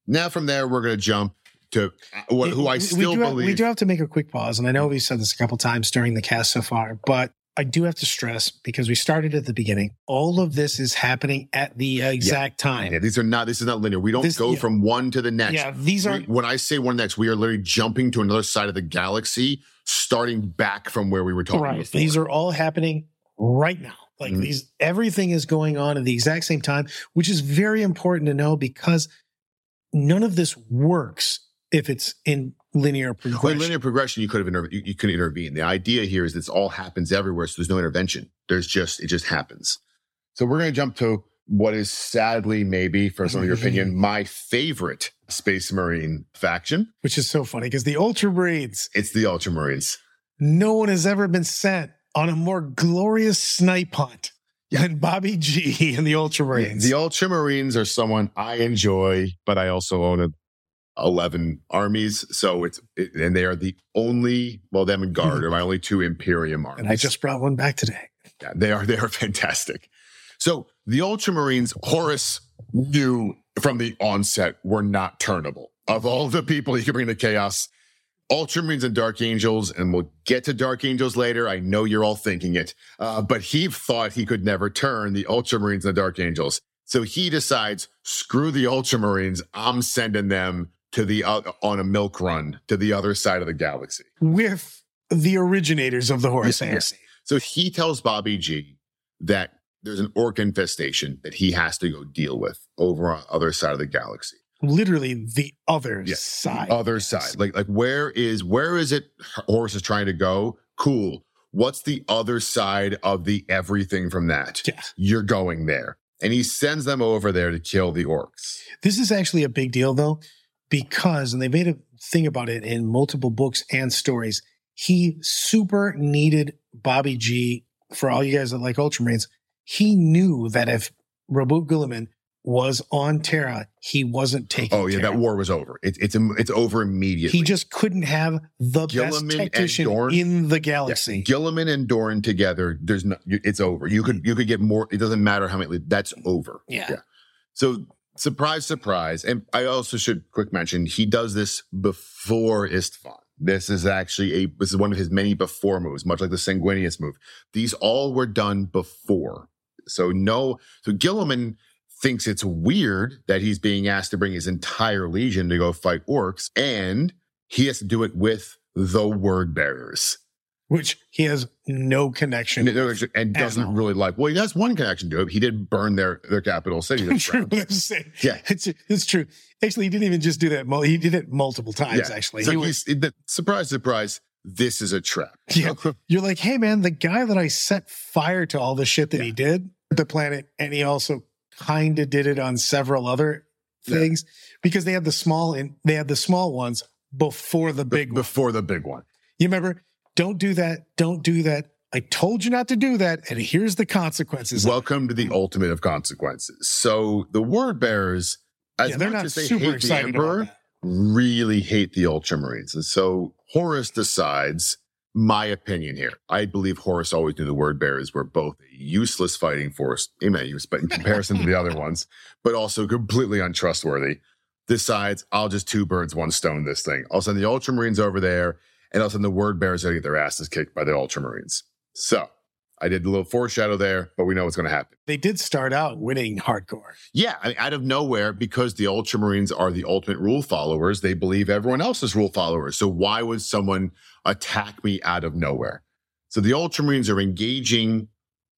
Now from there, we're going to jump to what, who I we, still we do believe. Have, we do have to make a quick pause, and I know we've said this a couple times during the cast so far, but I do have to stress, because we started at the beginning, all of this is happening at the exact yeah. time. Yeah, these are not, this is not linear. We don't This- go yeah. from one to the next. Yeah, these are We- when I say one next, we are literally jumping to another side of the galaxy, starting back from where we were talking right. before. These are all happening right now. Like Mhm. these, everything is going on at the exact same time, which is very important to know, because none of this works if it's in linear Well, progression. in linear progression, you could have inter- you, you could intervene. The idea here is this all happens everywhere, so there's no intervention. There's just it just happens. So we're going to jump to what is sadly, maybe for some of your opinion, my favorite Space Marine faction. Which is so funny, because the Ultramarines, It's the Ultramarines. no one has ever been sent on a more glorious snipe hunt than Bobby G and the Ultramarines. The Ultramarines are someone I enjoy, but I also own a eleven armies. So it's, it, and they are the only, well, them and Guard are my only two Imperium armies. and I just brought one back today. Yeah, they are, they are fantastic. So the Ultramarines, Horus knew from the onset were not turnable. Of all the people you can bring to chaos, Ultramarines and Dark Angels, and we'll get to Dark Angels later. I know you're all thinking it, uh, but he thought he could never turn the Ultramarines and the Dark Angels. So he decides, screw the Ultramarines. I'm sending them to the uh, on a milk run to the other side of the galaxy. With the originators of the Horus Yeah, yeah. Heresy. So he tells Bobby G that there's an orc infestation that he has to go deal with over on the other side of the galaxy. Literally the other Yeah, side. Other side. Like, like where is where is it Horus is trying to go? Cool. What's the other side of the everything from that? Yeah. You're going there. And he sends them over there to kill the orcs. This is actually a big deal, though, because, and they made a thing about it in multiple books and stories, he super needed Bobby G. For all you guys that like Ultramarines, he knew that if Rabut Guilliman was on Terra, he wasn't taking Oh yeah, Terra. that war was over. It, it's it's over immediately. He just couldn't have the Guilliman best and tactician Dorn? in the Yeah, galaxy. Gilliman and Doran together. There's no. It's over. You could you could get more. It doesn't matter how many. That's over. Yeah. Yeah. So surprise, surprise. And I also should quick mention he does this before Istvan. This is actually a this is one of his many before moves, much like the Sanguinius move. These all were done before. So no. So Gilliman thinks it's weird that he's being asked to bring his entire legion to go fight orcs, and he has to do it with the word bearers. Which he has no connection. And, and doesn't all. really like. Well, he has one connection to it. He did burn their their capital city. That's True. right. That's saying. Yeah. It's, it's true. Actually, he didn't even just do that. mul- He did it multiple times, Yeah. actually. So He he's, was, the, surprise, surprise. This is a trap. yeah. You're like, hey, man, the guy that I set fire to all the shit that he did, the planet, and he also kind of did it on several other things because they had the small and they had the small ones before the big one. Before the big one. You remember? Don't do that. Don't do that. I told you not to do that. And here's the consequences. Welcome to the ultimate of consequences. So the word bearers, as Yeah, they're much not as they super hate the excited about emperor, that. really hate the Ultramarines. And so Horus decides, my opinion here, I believe Horus always knew the word bearers were both a useless fighting force, amen, use, but in comparison to the other ones, but also completely untrustworthy. Decides, I'll just two birds, one stone this thing. I'll send the Ultramarines over there, and I'll send the word bearers to get their asses kicked by the Ultramarines. So I did a little foreshadow there, but we know what's going to happen. They did start out winning hardcore. Yeah, I mean, out of nowhere, because the Ultramarines are the ultimate rule followers, they believe everyone else is rule followers. So why would someone attack me out of nowhere? So the Ultramarines are engaging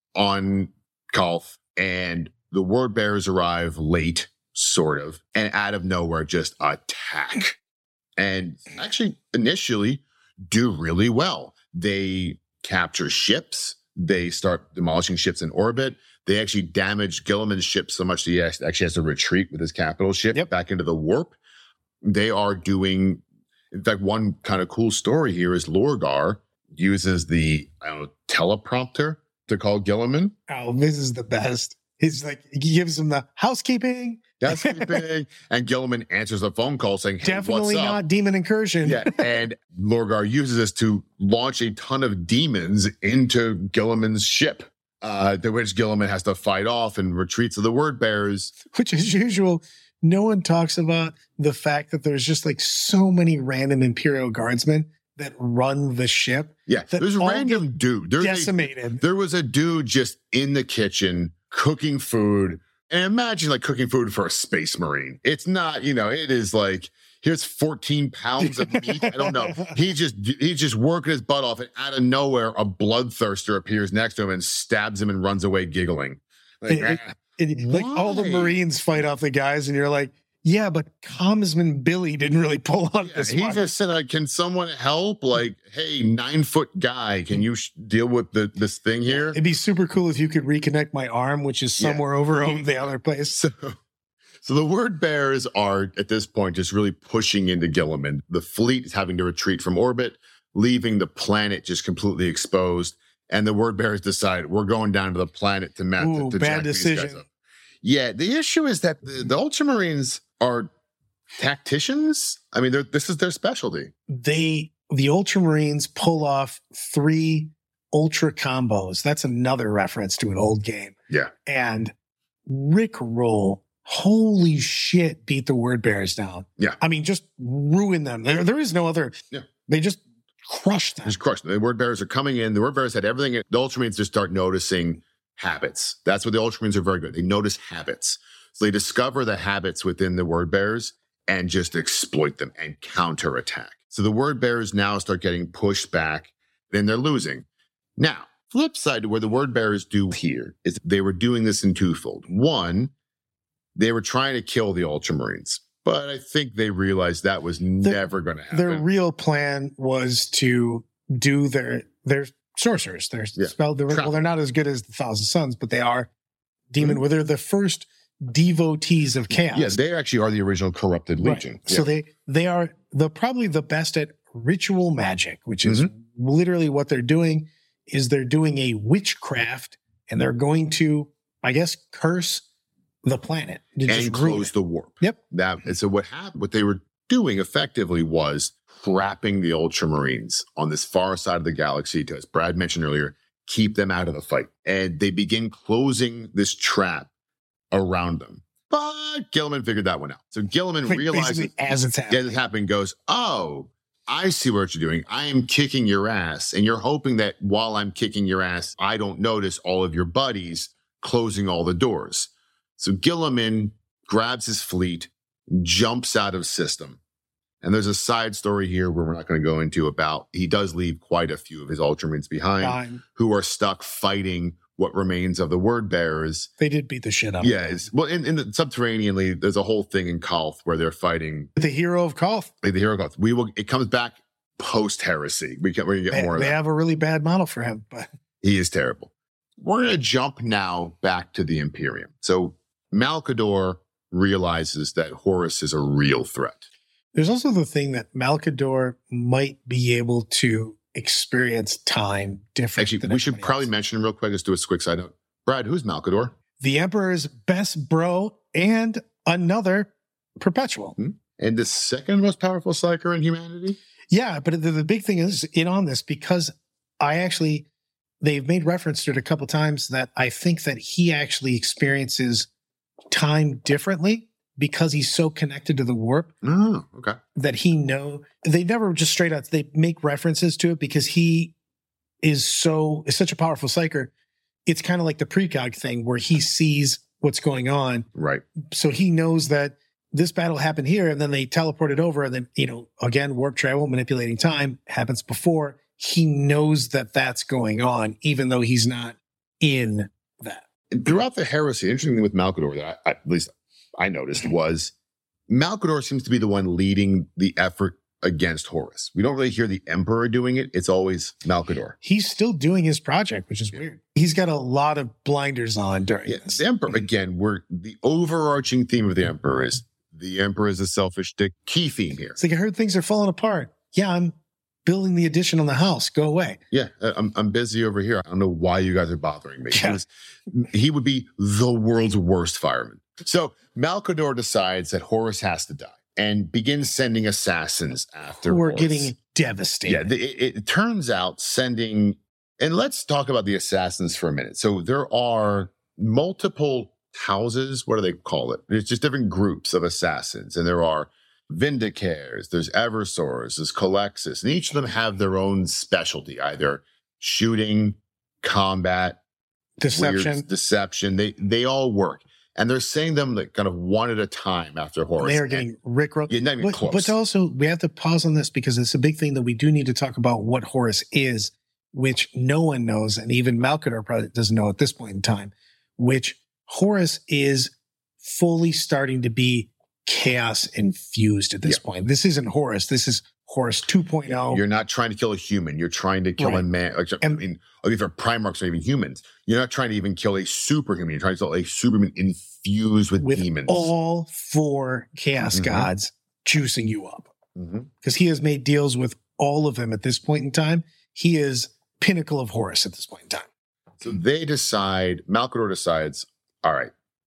on Kalth, and the word bearers arrive late, sort of, and out of nowhere just attack. And actually, initially, do really well. They capture ships. They start demolishing ships in orbit. They actually damage Gilliman's ship so much that he actually has to retreat with his capital ship Yep. back into the warp. They are doing, in fact, one kind of cool story here is Lorgar uses the I don't know, teleprompter to call Gilliman. Oh, this is the best. He's like, he gives him the housekeeping. That's big. And Gilliman answers the phone call saying, hey, Definitely what's up? not demon incursion. Yeah, and Lorgar uses this to launch a ton of demons into Gilliman's ship, uh, to which Gilliman has to fight off and retreats to the word bearers. Which, as usual, no one talks about the fact that there's just like so many random Imperial guardsmen that run the ship. Yeah, there's a random dude. There's decimated. A, there was a dude just in the kitchen cooking food. And imagine like cooking food for a space marine. It's not, you know, it is like, here's fourteen pounds of meat. I don't know. He just, he's just working his butt off, and out of nowhere, a bloodthirster appears next to him and stabs him and runs away giggling. Like, it, it, it, like all the Marines fight off the guys, and you're like, yeah, but Commsman Billy didn't really pull on yeah, this he one. just said, like, can someone help? Like, hey, nine foot guy, can you sh- deal with the, this thing here? It'd be super cool if you could reconnect my arm, which is somewhere yeah. over on the other place. So, so the word bearers are, at this point, just really pushing into Guilliman. The fleet is having to retreat from orbit, leaving the planet just completely exposed. And the word bearers decide, we're going down to the planet to map. Ooh, to, to bad decision. Yeah, the issue is that the, the Ultramarines are tacticians. I mean, this is their specialty. They, the Ultramarines pull off three ultra combos. That's another reference to an old game. Yeah. And Rick Roll, holy shit, beat the word bearers down. Yeah. I mean, just ruin them. There, there is no other. Yeah. They just crushed them. Just crushed them. The word bearers are coming in. The word bearers had everything. The Ultramarines just start noticing habits. That's what the Ultramarines are very good. They notice habits. So they discover the habits within the word bearers and just exploit them and counterattack. So the word bearers now start getting pushed back, then they're losing. Now, flip side to where the word bearers do here is they were doing this in twofold. One, they were trying to kill the Ultramarines, but I think they realized that was the, never going to happen. Their real plan was to do their their sorcerers. They're yeah. spelled. They're, well, they're not as good as the Thousand Sons, but they are Demon. Mm-hmm. Where they're the first devotees of chaos. Yes, they actually are the original corrupted legion. Right. Yeah. So they they are the probably the best at ritual magic, which is mm-hmm. literally what they're doing. Is they're doing a witchcraft, and they're going to, I guess, curse the planet and close the warp. Yep. That and so what happened? What they were doing effectively was trapping the Ultramarines on this far side of the galaxy to, as Brad mentioned earlier, keep them out of the fight. And they begin closing this trap around them. But Guilliman figured that one out. So Guilliman like realizes as it's happening, as it's happening, goes, oh, I see what you're doing. I am kicking your ass. And you're hoping that while I'm kicking your ass, I don't notice all of your buddies closing all the doors. So Guilliman grabs his fleet, jumps out of system. And there's a side story here where we're not going to go into about he does leave quite a few of his Ultramarines behind Fine. who are stuck fighting what remains of the word bearers. They did beat the shit out of yeah, them. Well, in, in the subterraneanly, there's a whole thing in Kolth where they're fighting the hero of Kolth. The hero of Kolth. We will. It comes back post heresy. We can. We're gonna get they, more. Of they that. have a really bad model for him, but he is terrible. We're gonna jump now back to the Imperium. So Malcador realizes that Horus is a real threat. There's also the thing that Malcador might be able to experience time differently. Actually, we should probably else. mention real quick. Let's do a quick side note. Brad, who's Malcador? The Emperor's best bro and another perpetual. Hmm? And the second most powerful psyker in humanity? Yeah, but the, the big thing is in on this because I actually, they've made reference to it a couple times that I think that he actually experiences time differently because he's so connected to the warp. Oh, okay. That he know they never just straight out, they make references to it because he is so, is such a powerful psyker. It's kind of like the precog thing where he sees what's going on. Right. So he knows that this battle happened here and then they teleport it over and then, you know, again, warp travel, manipulating time happens before. He knows that that's going on, even though he's not in that. And throughout the heresy, interesting thing with Malcador that I, I, at least I noticed was Malcador seems to be the one leading the effort against Horus. We don't really hear the Emperor doing it. It's always Malcador. He's still doing his project, which is yeah. weird. He's got a lot of blinders on during yeah, this. The Emperor, again, we're the overarching theme of the Emperor is the Emperor is a selfish dick. Key theme here. It's like I heard things are falling apart. Yeah, I'm building the addition on the house. Go away. Yeah, I'm I'm busy over here. I don't know why you guys are bothering me. Yeah. He would be the world's worst fireman. So Malcador decides that Horus has to die and begins sending assassins after We're Horus. getting devastated. Yeah, the, it, it turns out sending, and let's talk about the assassins for a minute. So there are multiple houses. What do they call it? There's just different groups of assassins. And there are Vindicares, there's Eversors, there's Calexis. And each of them have their own specialty, either shooting, combat, Deception. weird deception. They they all work. And they're saying them like kind of one at a time after Horus. They are getting rickrolled. Yeah, not even but, close. but also, we have to pause on this because it's a big thing that we do need to talk about what Horus is, which no one knows, and even Malkador probably doesn't know at this point in time, which Horus is fully starting to be chaos infused at this Yeah. point. This isn't Horus. This is Horus two point oh. You're not trying to kill a human. You're trying to kill Right. a man. Like, I And- mean, even Primarchs are even humans. You're not trying to even kill a superhuman. You're trying to kill a superhuman infused with, with demons. all four chaos Mhm. gods juicing you up. Mhm. Because he has made deals with all of them at this point in time. He is pinnacle of Horus at this point in time. So they decide, Malkador decides, all right,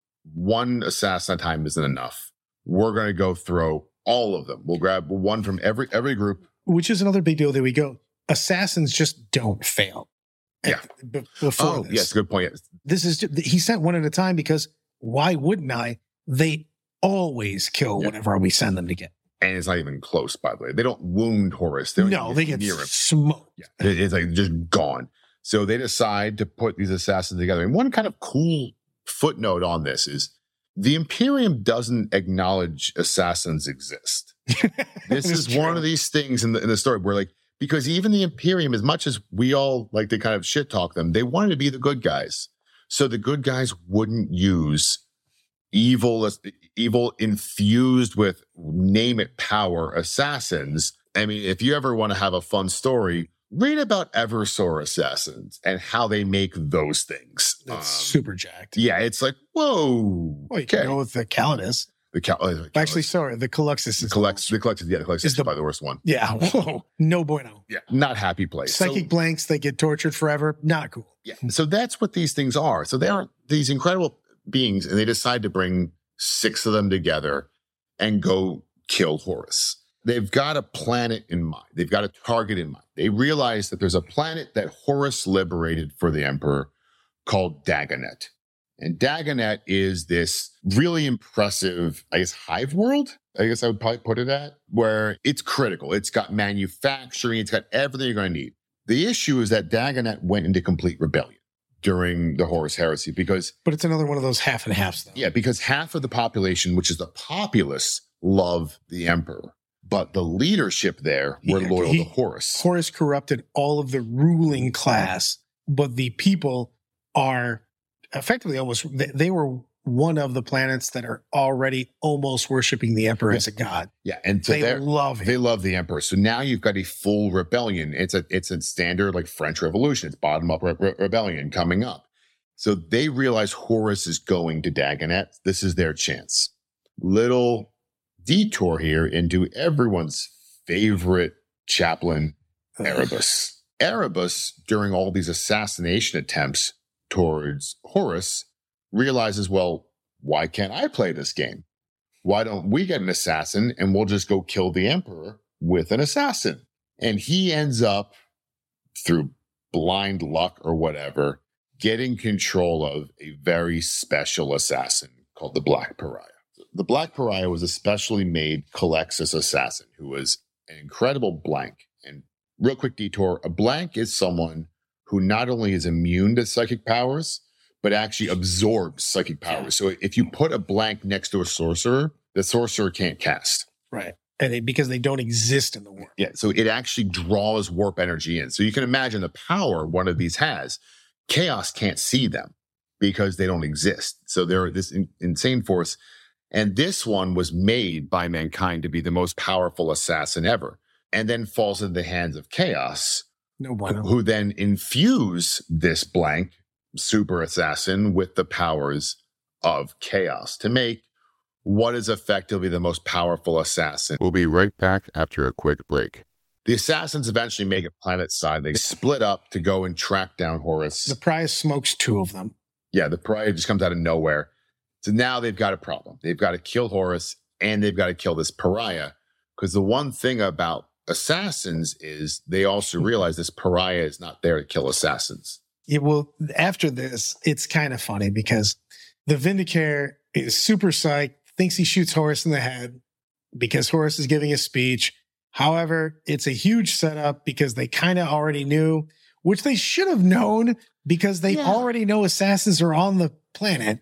one assassin at a time isn't enough. We're going to go throw all of them. We'll grab one from every every group. Which is another big deal. There we go. Assassins just don't fail. Yeah. B- before Oh, this. yes, good point. Yes. This is, ju- he sent one at a time because why wouldn't I? They always kill Yeah. whatever we send them to get. And it's not even close, by the way. They don't wound Horus. They don't No, even they get near him. smoked. Yeah, it- it's like just gone. So they decide to put these assassins together. And one kind of cool footnote on this is the Imperium doesn't acknowledge assassins exist. This It's is one true. of these things in the in the story where, like, because even the Imperium, as much as we all like to kind of shit talk them, they wanted to be the good guys. So the good guys wouldn't use evil, evil infused with name it power assassins. I mean, if you ever want to have a fun story, read about Eversor assassins and how they make those things. That's Um, super jacked. yeah, it's like, whoa. Well, you can okay. go with the Calidus. The Cal- uh, the Actually, sorry, the Caluxus the is collects, the collected, yeah, the collected is is the- by the worst one. Yeah. Whoa. No bueno. Yeah, not happy place. So- Psychic blanks, they get tortured forever. Not cool. Yeah. So that's what these things are. So they are these incredible beings, and they decide to bring six of them together and go kill Horus. They've got a planet in mind. They've got a target in mind. They realize that there's a planet that Horus liberated for the Emperor called Dagonet. And Dagonet is this really impressive, I guess, hive world, I guess I would probably put it at, where it's critical. It's got manufacturing. It's got everything you're going to need. The issue is that Dagonet went into complete rebellion during the Horus Heresy because, But it's another one of those half and halves, though. yeah, because half of the population, which is the populace, love the Emperor. But the leadership there were Yeah, loyal he- to Horus. Horus corrupted all of the ruling class, but the people are effectively almost, they, they were one of the planets that are already almost worshiping the Emperor as a god. Yeah, and so They they're- love him. They love the Emperor. So now you've got a full rebellion. It's a it's a standard like French Revolution. It's bottom up re- re- rebellion coming up. So they realize Horus is going to Dagonet. This is their chance. Little detour here into everyone's favorite chaplain, Erebus. Erebus, during all these assassination attempts towards Horus, realizes, well, why can't I play this game? Why don't we get an assassin and we'll just go kill the Emperor with an assassin? And he ends up, through blind luck or whatever, getting control of a very special assassin called the Black Pariah. The Black Pariah was a specially made Calexis assassin who was an incredible blank. And real quick detour, a blank is someone who not only is immune to psychic powers, but actually absorbs psychic powers. So if you put a blank next to a sorcerer, the sorcerer can't cast. Right. And it, because they don't exist in the world. Yeah, so it actually draws warp energy in. So you can imagine the power one of these has. Chaos can't see them because they don't exist. So they're this in, insane force. And this one was made by mankind to be the most powerful assassin ever, and then falls into the hands of Chaos, No bueno. who then infuse this blank super assassin with the powers of Chaos to make what is effectively the most powerful assassin. We'll be right back after a quick break. The assassins eventually make it planet side. They split up to go and track down Horus. The prize smokes two of them. Yeah, the pariah just comes out of nowhere. So now they've got a problem. They've got to kill Horus and they've got to kill this pariah. Because the one thing about assassins is they also realize this pariah is not there to kill assassins. It will, after this, it's kind of funny because The Vindicator is super psyched, thinks he shoots Horus in the head because Horus is giving a speech. However, it's a huge setup because they kind of already knew, which they should have known because they Yeah. already know assassins are on the planet.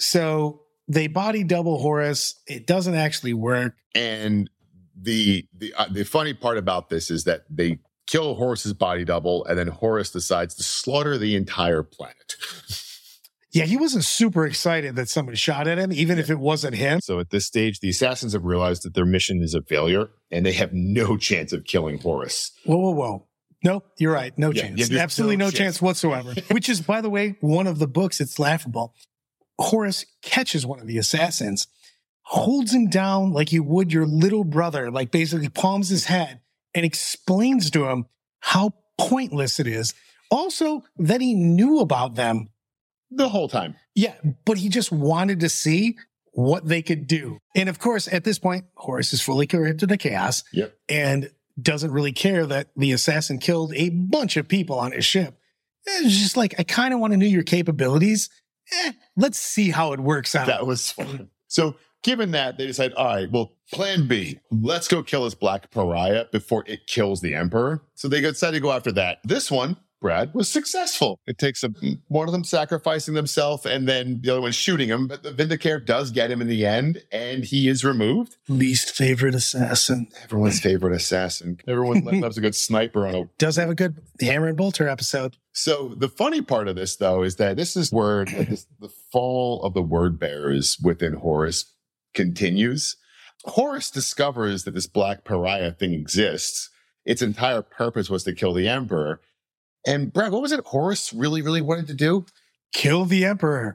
So they body double Horus. It doesn't actually work. And the the uh, the funny part about this is that they kill Horus's body double, and then Horus decides to slaughter the entire planet. Yeah, he wasn't super excited that somebody shot at him, even if it wasn't him. So at this stage, the assassins have realized that their mission is a failure, and they have no chance of killing Horus. Whoa, whoa, whoa. Nope, you're right. No Yeah, chance. yeah, there's Absolutely no no chance. chance whatsoever. Which is, by the way, one of the books. It's laughable. Horus catches one of the assassins, holds him down like you would your little brother, like basically palms his head, and explains to him how pointless it is. Also, that he knew about them. The whole time. Yeah, but he just wanted to see what they could do. And of course, at this point, Horus is fully corrupted to chaos. Yep. And doesn't really care that the assassin killed a bunch of people on his ship. It's just like, I kind of want to know your capabilities. Eh, let's see how it works out. That was fun. So given that, they decide, all right, well, plan B, let's go kill this black pariah before it kills the emperor. So they decide to go after that. This one, Brad, was successful. It takes a, one of them sacrificing themselves and then the other one shooting him. But the Vindicator does get him in the end, and he is removed. Least favorite assassin. Everyone's favorite assassin. Everyone loves a good sniper on a... Does have a good Hammer and Bolter episode. So the funny part of this, though, is that this is where like, this, the fall of the word bearers within Horus continues. Horus discovers that this black pariah thing exists. Its entire purpose was to kill the emperor. And Brad, what was it Horus really, really wanted to do? Kill the Emperor.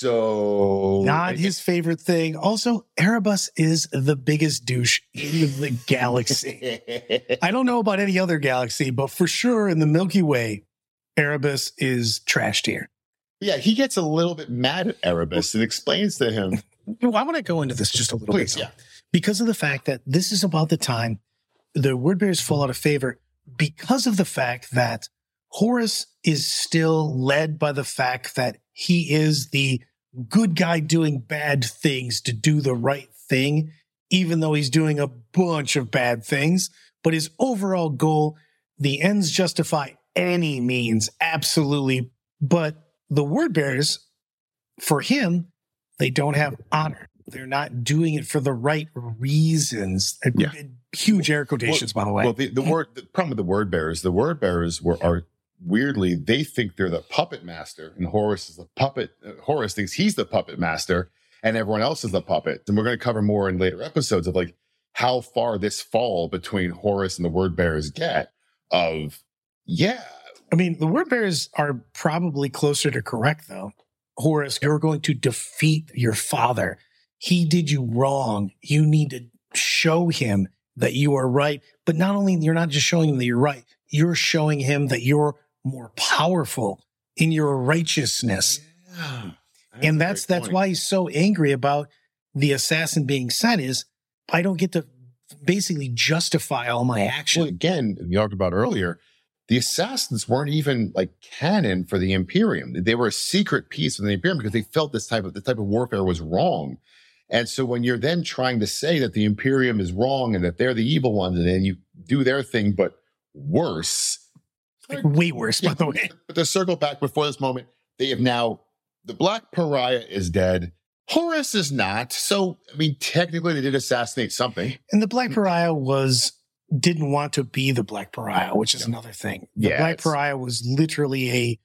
So... Not his favorite thing. Also, Erebus is the biggest douche in the galaxy. I don't know about any other galaxy, but for sure in the Milky Way, Erebus is trash tier. Yeah, he gets a little bit mad at Erebus and explains to him... Well, I want to go into this just a little Please, bit. yeah. Because of the fact that this is about the time the word bearers fall out of favor because of the fact that Horus is still led by the fact that he is the good guy doing bad things to do the right thing, even though he's doing a bunch of bad things. But his overall goal, the ends justify any means, absolutely. But the word bearers, for him, they don't have honor. They're not doing it for the right reasons. Yeah. Huge air quotations, well, by the way. Well, the, the word the problem with the word bearers, the word bearers were are weirdly, they think they're the puppet master, and Horus is the puppet. Uh, Horus thinks he's the puppet master, and everyone else is the puppet. And we're going to cover more in later episodes of like how far this fall between Horus and the word bearers get. Of yeah, I mean, the word bearers are probably closer to correct, though. Horus, you're going to defeat your father. He did you wrong. You need to show him that you are right. But not only you're not just showing him that you're right, you're showing him that you're more powerful in your righteousness. yeah. And that's that's why he's so angry about the assassin being sent is I don't get to basically justify all my Well, actions. again, we talked about earlier, the assassins weren't even like canon for the Imperium. They were a secret piece of the Imperium because they felt this type of this type of warfare was wrong. And so when you're then trying to say that the Imperium is wrong and that they're the evil ones, and then you do their thing, but worse. Like, way worse, by Yeah, the way. But to circle back before this moment, they have now, the Black Pariah is dead. Horus is not. So, I mean, technically they did assassinate something. And the Black Pariah was didn't want to be the Black Pariah, which is another thing. The Yeah, Black it's- Pariah was literally a,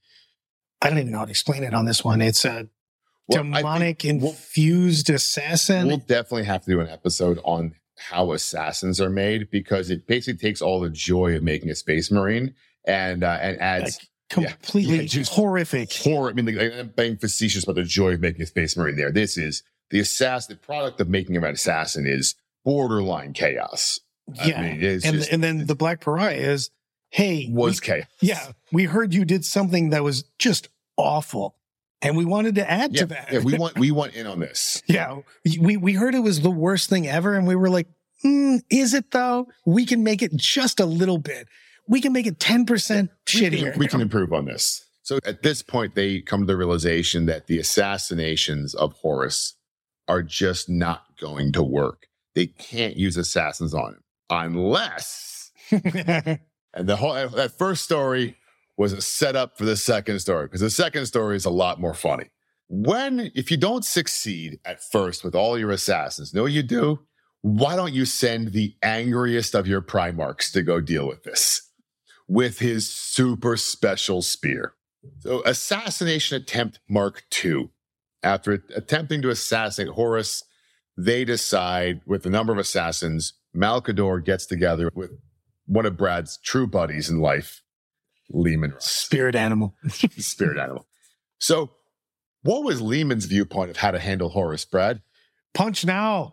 I don't even know how to explain it on this one. It's a Well, I demonic think we'll- infused assassin. We'll definitely have to do an episode on how assassins are made because it basically takes all the joy of making a space marine and uh, and adds completely yeah, just horrific. horror. I mean, like, I'm being facetious about the joy of making a space marine. There, this is the assassin. The product of making an assassin is borderline chaos. Yeah. I mean, it's and just, and then the Black Pariah is, hey, was we, chaos. yeah, we heard you did something that was just awful, and we wanted to add Yeah, to that. yeah, we want we want in on this. Yeah, we we heard it was the worst thing ever, and we were like, mm, is it though? We can make it just a little bit. We can make it ten percent We can, shittier. we can improve on this. So at this point, they come to the realization that the assassinations of Horus are just not going to work. They can't use assassins on him unless, and the whole, that first story was a setup for the second story, because the second story is a lot more funny. When, if you don't succeed at first with all your assassins, know what you do? Why don't you send the angriest of your Primarchs to go deal with this with his super special spear? So assassination attempt Mark two. After attempting to assassinate Horus, they decide with a number of assassins, Malcador gets together with one of Brad's true buddies in life, Leman Russ. Spirit animal. Spirit animal. So what was Leman's viewpoint of how to handle Horus, Brad? Punch now.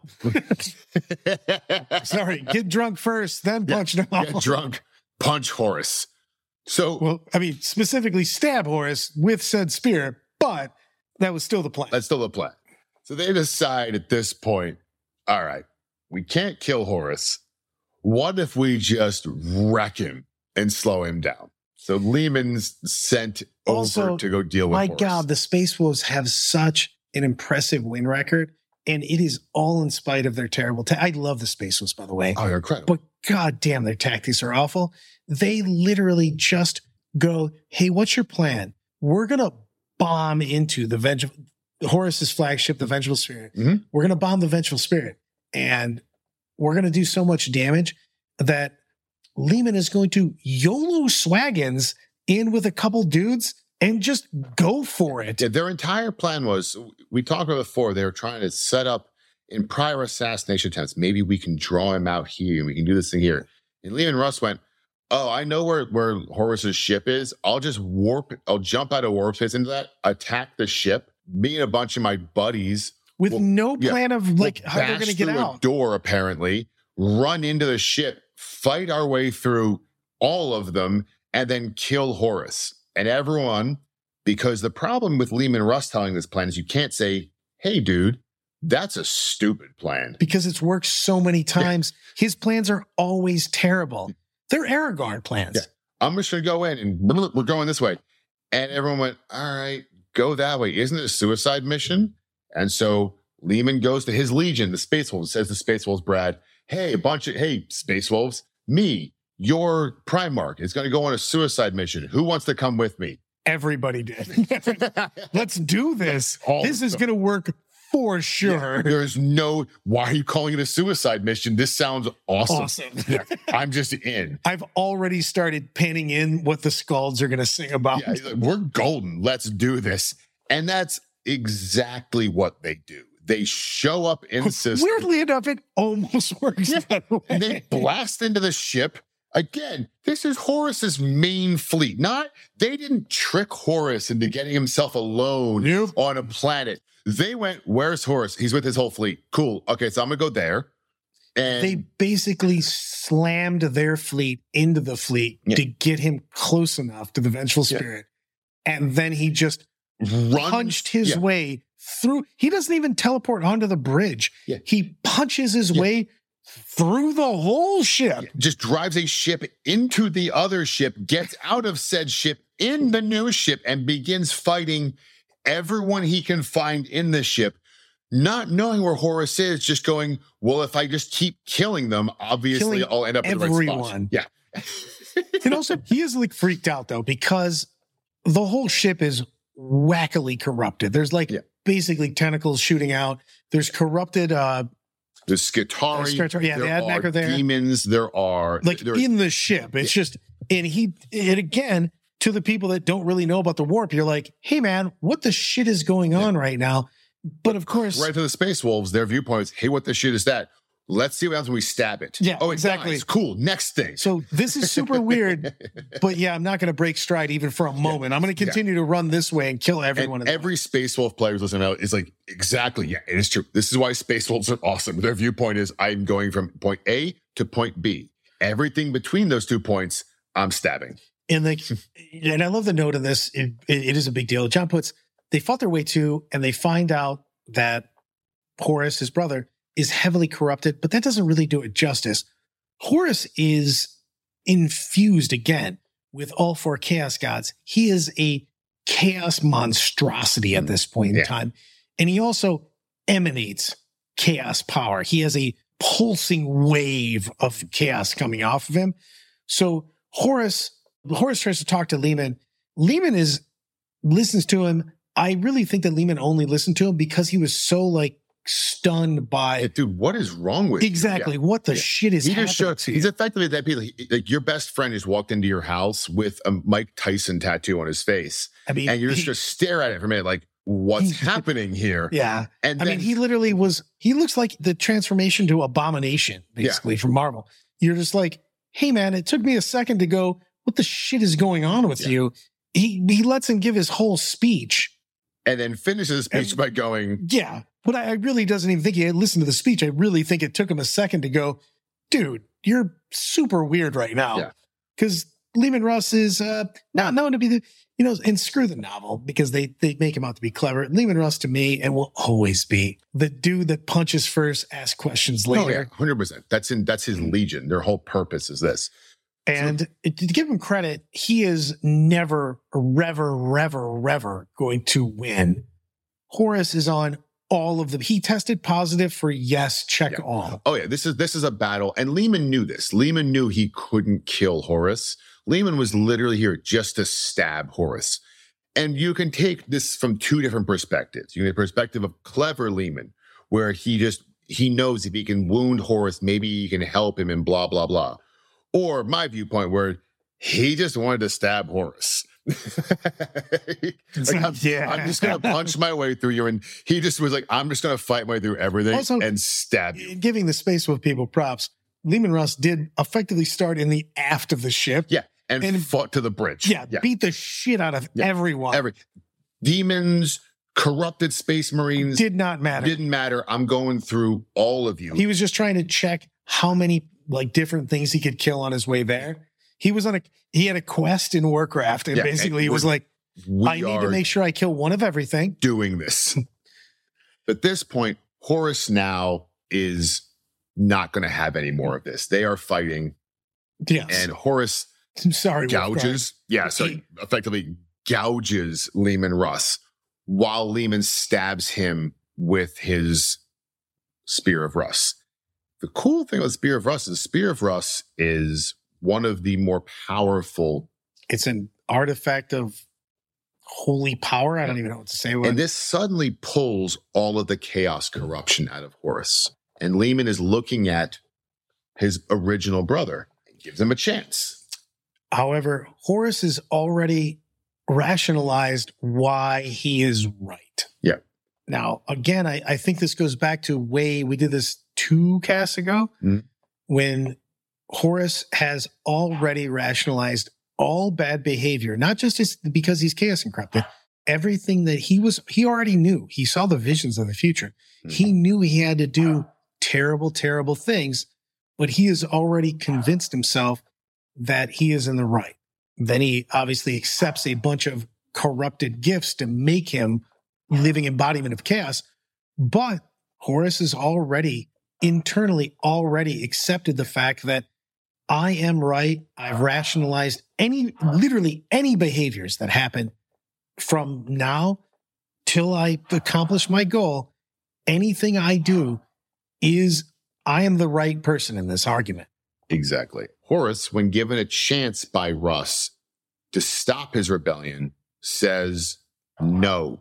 Sorry, get drunk first, then punch yeah, now. Get drunk, punch Horus. So, well, I mean, specifically stab Horus with said spear, but that was still the plan. That's still the plan. So they decide at this point, all right, we can't kill Horus. What if we just wreck him and slow him down? So Leman's sent also, over to go deal with my Horus. My God, the Space Wolves have such an impressive win record, and it is all in spite of their terrible ta- I love the Space Wolves, by the way. Oh, they're incredible. But God damn, their tactics are awful. They literally just go, hey, what's your plan? We're going to bomb into the Venge- Horus's flagship, the Vengeful Spirit. Mm-hmm. We're going to bomb the Vengeful Spirit. And we're going to do so much damage that Leman is going to YOLO Swaggins in with a couple dudes and just go for it. Yeah, their entire plan was, we talked about before, they were trying to set up in prior assassination attempts, maybe we can draw him out here and we can do this thing here. And Leman Russ went, oh, I know where, where Horus's ship is. I'll just warp, I'll jump out of warp space into that, attack the ship, me and a bunch of my buddies. With will, no plan yeah, of like we'll how they're going to get out. A door, apparently, run into the ship, fight our way through all of them, and then kill Horus. And everyone, because the problem with Leman Russ telling this plan is you can't say, hey, dude, that's a stupid plan. Because it's worked so many times. Yeah. His plans are always terrible. They're Aragorn plans. Yeah. I'm just going to go in and we're going this way. And everyone went, all right, go that way. Isn't it a suicide mission? And so Leman goes to his legion, the Space Wolves, says to Space Wolves, Brad, hey, a bunch of, hey, Space Wolves, me, your Primarch is going to go on a suicide mission. Who wants to come with me? Everybody did. Let's do this. All this is going to work for sure. Yeah, there's no, why are you calling it a suicide mission? This sounds awesome. Awesome. Yeah, I'm just in. I've already started panning in what the Skalds are going to sing about. Yeah, like, we're golden. Let's do this. And that's exactly what they do. They show up in system. Weirdly enough, it almost works yeah. that way. And they blast into the ship. Again, this is Horus's main fleet. Not, they didn't trick Horus into getting himself alone yep. on a planet. They went, where's Horus? He's with his whole fleet. Cool. Okay, so I'm going to go there. And they basically slammed their fleet into the fleet yeah. to get him close enough to the Vengeful Spirit. Yeah. And then he just Runs, punched his yeah. way through. He doesn't even teleport onto the bridge. Yeah. He punches his yeah. way through the whole ship. Yeah. Just drives a ship into the other ship, gets out of said ship in the new ship, and begins fighting everyone he can find in the ship, not knowing where Horus is, just going, well, if I just keep killing them, obviously killing I'll end up in the right spot. Yeah. And also, he is like freaked out, though, because the whole ship is wackily corrupted. There's like yeah. basically tentacles shooting out. There's corrupted... uh The Skitarii, uh, yeah, there the are there. demons, there are... Like there, in the ship. It's yeah. just... And he... And again, to the people that don't really know about the warp, you're like, hey, man, what the shit is going on yeah. right now? But of course... Right to the Space Wolves, their viewpoint is, hey, what the shit is that? Let's see what happens when we stab it. Yeah, oh, it exactly. dies. Cool. Next thing. So this is super weird, but yeah, I'm not going to break stride even for a moment. Yeah. I'm going to continue yeah. to run this way and kill everyone. And every Space Wolf player who's listening out is like, exactly. Yeah, it is true. This is why Space Wolves are awesome. Their viewpoint is, I'm going from point A to point B. Everything between those two points, I'm stabbing. And like, and I love the note of this. It, it, it is a big deal. John puts, they fought their way to, and they find out that Horus, his brother, is heavily corrupted, but that doesn't really do it justice. Horus is infused again with all four chaos gods. He is a chaos monstrosity at this point in Yeah. time. And he also emanates chaos power. He has a pulsing wave of chaos coming off of him. So Horus, Horus tries to talk to Leman. Leman is listens to him. I really think that Leman only listened to him because he was so like stunned by Hey, dude, what is wrong with you? exactly Yeah. what the Yeah. shit is He happening just showed, to you. he's effectively that people, like your best friend just walked into your house with a Mike Tyson tattoo on his face. I mean, And you just, he- just stare at it for a minute, like, what's He- happening here? yeah. And I then, mean, he literally was, he looks like the transformation to Abomination, basically, from Marvel. You're just like, hey, man, it took me a second to go, what the shit is going on with Yeah. you? He he lets him give his whole speech. and then finishes his speech And- by going, Yeah. But I, I really doesn't even think he had listened to the speech. I really think it took him a second to go, dude, you're super weird right now. Yeah. Because Leman Russ is uh, not known to be the, you know, and screw the novel because they, they make him out to be clever. Leman Russ to me and will always be the dude that punches first, asks questions oh, yeah, later. one hundred percent. That's in, that's his legion. Their whole purpose is this. And to give him credit, he is never, rever, ever, ever going to win. Horus is on all of them. He tested positive for yes, check Yeah. all. Oh yeah, this is this is a battle, and Lehman knew this. Lehman knew he couldn't kill Horus. Lehman was literally here just to stab Horus. And you can take this from two different perspectives. You can take the perspective of clever Lehman, where he just he knows if he can wound Horus, maybe he can help him and blah blah blah. Or my viewpoint, where he just wanted to stab Horus. Like, I'm, Yeah. I'm just gonna punch my way through you, and he just was like, "I'm just gonna fight my way through everything Also- and stab you." Giving the Space Wolf people props, Leman Russ did effectively start in the aft of the ship. Yeah, and, And- fought to the bridge. Yeah, beat the shit out of Yeah. everyone. every demons, corrupted space marines Did not matter. didn't matter. I'm going through all of you. He was just trying to check how many like different things he could kill on his way there. He was on a he had a quest in Warcraft, and Yeah, basically and he was we're- like, we I need are to make sure I kill one of everything. doing this. At this point, Horus now is not going to have any more of this. They are fighting, Yes. and Horus I'm sorry. Wolfgar. gouges. Yeah, so He- effectively gouges Lehman Russ while Lehman stabs him with his Spear of Russ. The cool thing about Spear of Russ is Spear of Russ is one of the more powerful, It's an artifact of holy power. I don't even know what to say. and this suddenly pulls all of the chaos corruption out of Horus. And Lehman is looking at his original brother and gives him a chance. However, Horus has already rationalized why he is right. Yeah. Now, again, I, I think this goes back to way we did this two casts ago Mhm. when Horus has already rationalized all bad behavior, not just his, because he's chaos and corrupted. Everything that he was, he already knew. He saw the visions of the future. Mhm. He knew he had to do terrible, terrible things, but he has already convinced himself that he is in the right. Then he obviously accepts a bunch of corrupted gifts to make him living embodiment of chaos. But Horus has already internally already accepted the fact that I am right. I've rationalized any, literally any behaviors that happen from now till I accomplish my goal. Anything I do is I am the right person in this argument. Exactly. Horus, when given a chance by Russ to stop his rebellion, says no.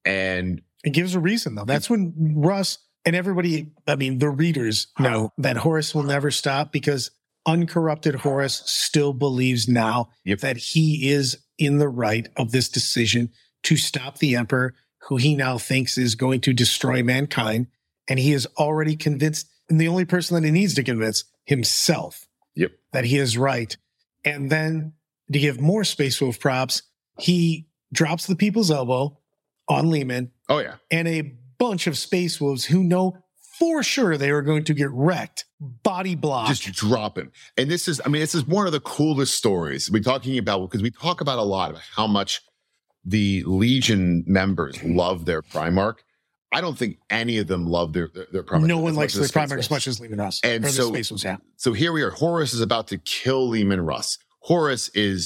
And It gives a reason, though. That's when Russ and everybody, I mean, the readers know that Horus will never stop because uncorrupted Horus still believes now Yep. that he is in the right of this decision to stop the Emperor, who he now thinks is going to destroy mankind. And he is already convinced, and the only person that he needs to convince himself Yep. that he is right. And then to give more Space Wolf props, he drops the people's elbow on Lehman oh yeah, and a bunch of Space Wolves who know for sure they are going to get wrecked, body blocked. just drop him. And this is, I mean, this is one of the coolest stories we're talking about, because we talk about a lot of how much the Legion members love their Primarch. I don't think any of them love their their, their Primarch. no one as likes much the as Space Primarch as Wolves. much as Lehman Russ. And or so- the Space Wolves, yeah. So here we are. Horus is about to kill Lehman Russ. Horus is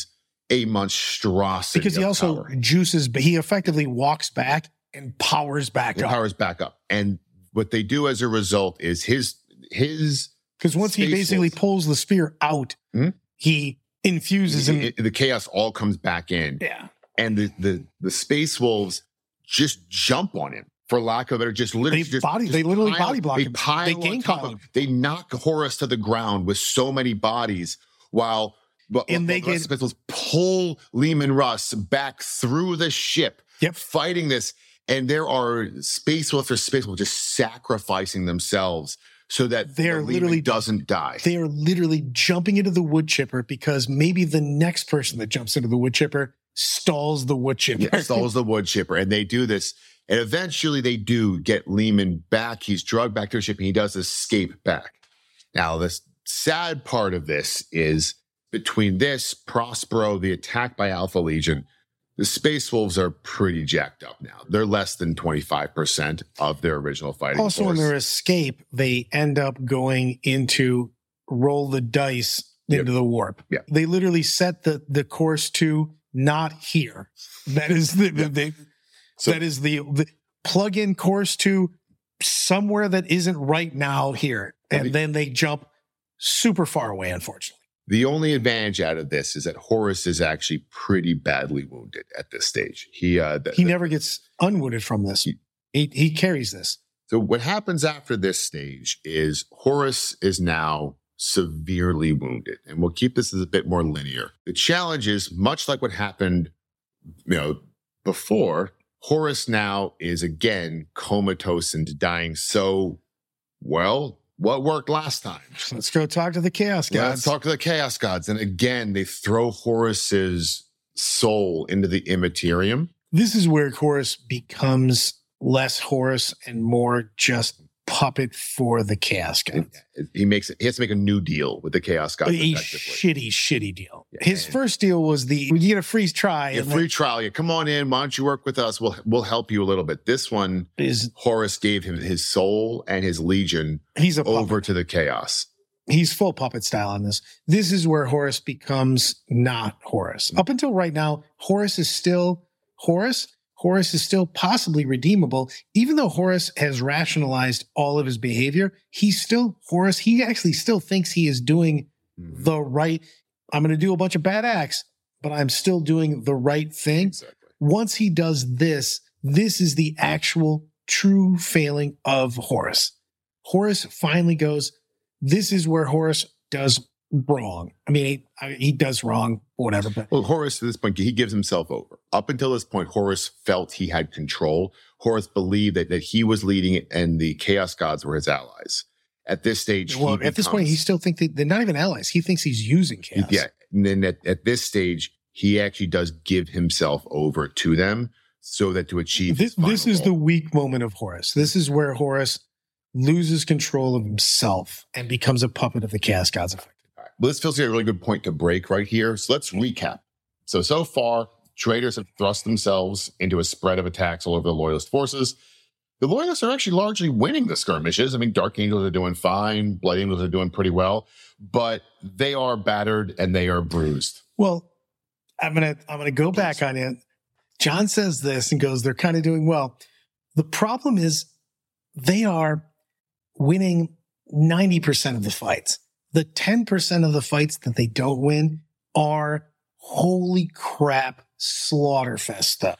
a monstrosity. Because he of also power. juices, but he effectively walks back and powers back It up. powers back up. And what they do as a result is his his Because once he Space basically Wolves. pulls the spear out, Hmm? he infuses him. it- the chaos all comes back in. Yeah. And the the the Space Wolves just jump on him, for lack of a better, just literally They just, body- just they literally pile- body block they him. Pile They on gang top pile of him. They knock Horus to the ground with so many bodies while but And they the rest get- of the Space Wolves pull Lehman Russ back through the ship, Yep. fighting this. And there are Space Wolves or Space Wolves just sacrificing themselves so that They're the Lehman literally- doesn't die. They are literally jumping into the wood chipper because maybe the next person that jumps into the wood chipper stalls the wood chipper. Yeah, stalls the wood chipper. And they do this. And eventually they do get Lehman back. He's drugged back to the ship and he does escape back. Now, the sad part of this is between this, Prospero, the attack by Alpha Legion, the Space Wolves are pretty jacked up now. They're less than twenty-five percent of their original fighting Also, force. in their escape, they end up going into roll the dice Yep. into the warp. Yeah. They literally set the, the course to not here. That is the, the, the So- that is the, the plug in course to somewhere that isn't right now here. And the- then they jump super far away, unfortunately. The only advantage out of this is that Horus is actually pretty badly wounded at this stage. He uh, the, He never gets unwounded from this. He, he carries this. So what happens after this stage is Horus is now severely wounded, and we'll keep this as a bit more linear. The challenge is much like what happened, you know, before. Horus now is again comatose and dying. So, well, what worked last time? Let's go talk to the Chaos Yeah, Gods. let's talk to the Chaos Gods, and again they throw Horus's soul into the Immaterium. This is where Horus becomes less Horus and more just puppet for the Chaos Gods. He makes it. He has to make a new deal with the Chaos Gods. A effectively. shitty, shitty deal. Yeah, His and- first deal was the you get a free try. Yeah, and free trial. Yeah, come on in. Why don't you work with us? We'll we'll help you a little bit. This one, that is Horus gave him his soul and his legion he's a puppet. over to the chaos. He's full puppet style on this. This is where Horus becomes not Horus. Up until right now, Horus is still Horus. Horus is still possibly redeemable. Even though Horus has rationalized all of his behavior, he's still Horus. He actually still thinks he is doing Mhm. the right. I'm going to do a bunch of bad acts, but I'm still doing the right thing. Exactly. Once he does this, this is the actual true failing of Horus. Horus finally goes, this is where Horus does wrong. I mean, he, I- he does wrong, whatever, but Well, Horus to this point, he gives himself over. Up until this point, Horus felt he had control. Horus believed that, that he was leading it and the Chaos Gods were his allies. At this stage, well, he at this point, becomes- he still thinks that they're not even allies. He thinks he's using chaos. Yeah. And then at, at this stage, he actually does give himself over to them so that to achieve This, his this final is the goal. weak moment of Horus. This is where Horus loses control of himself and becomes a puppet of the Chaos Gods. All right. Well, this feels like a really good point to break right here. So let's recap. So, so far, traitors have thrust themselves into a spread of attacks all over the Loyalist forces. The Loyalists are actually largely winning the skirmishes. I mean, Dark Angels are doing fine. Blood Angels are doing pretty well. But they are battered and they are bruised. Well, I'm gonna I'm gonna go back on it. John says this and goes, they're kind of doing well. The problem is they are winning ninety percent of the fights. The ten percent of the fights that they don't win are holy crap slaughterfest stuff.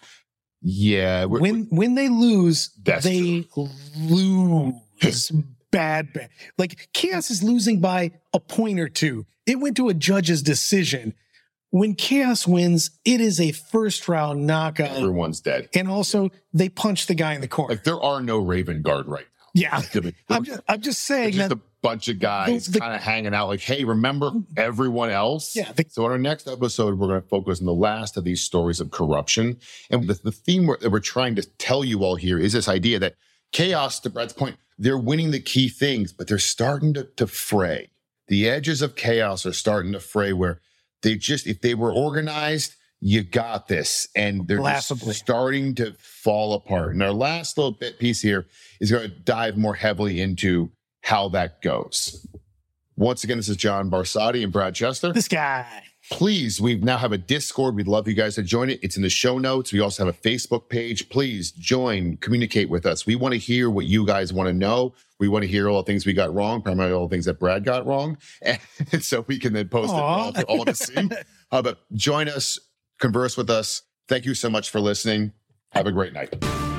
Yeah. we're- When when they lose, That's they lose bad, bad. Like Chaos is losing by a point or two. It went to a judge's decision. When Chaos wins, it is a first round knockout. everyone's dead. And also, they punch the guy in the corner. Like, there are no Raven Guard right now. Yeah, I mean, I'm just, I'm just saying It's just that. a bunch of guys The- the- kind of hanging out like, hey, remember everyone else? Yeah, the- So in our next episode, we're going to focus on the last of these stories of corruption. And the, the theme we're, that we're trying to tell you all here is this idea that Chaos, to Brad's point, they're winning the key things, but they're starting to, to fray. The edges of Chaos are starting to fray where they just, if they were organized, you got this. And they're just Laughably. starting to fall apart. And our last little bit piece here is going to dive more heavily into how that goes. Once again, this is John Barsotti and Brad Chester. This guy. Please, we now have a Discord. We'd love you guys to join it. It's in the show notes. We also have a Facebook page. Please join, communicate with us. We want to hear what you guys want to know. We want to hear all the things we got wrong, primarily all the things that Brad got wrong. And so we can then post Aww. it for all, for all to see. Uh, but join us, converse with us. Thank you so much for listening. Have a great night.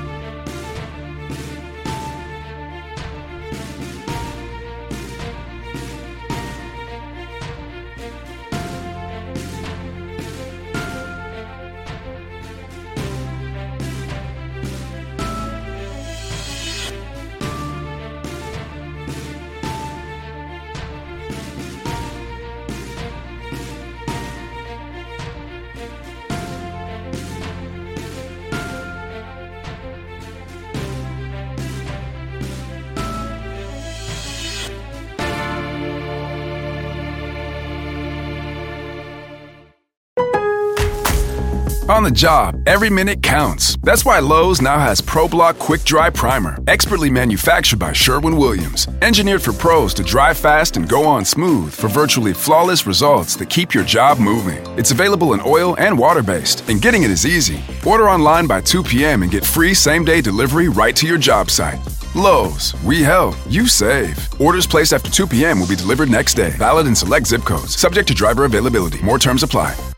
On the job, every minute counts. That's why Lowe's now has ProBlock Quick Dry Primer, expertly manufactured by Sherwin-Williams. Engineered for pros to dry fast and go on smooth for virtually flawless results that keep your job moving. It's available in oil and water-based, and getting it is easy. Order online by two p.m. and get free same-day delivery right to your job site. Lowe's, we help, you save. Orders placed after two p.m. will be delivered next day. Valid in select zip codes. Subject to driver availability. More terms apply.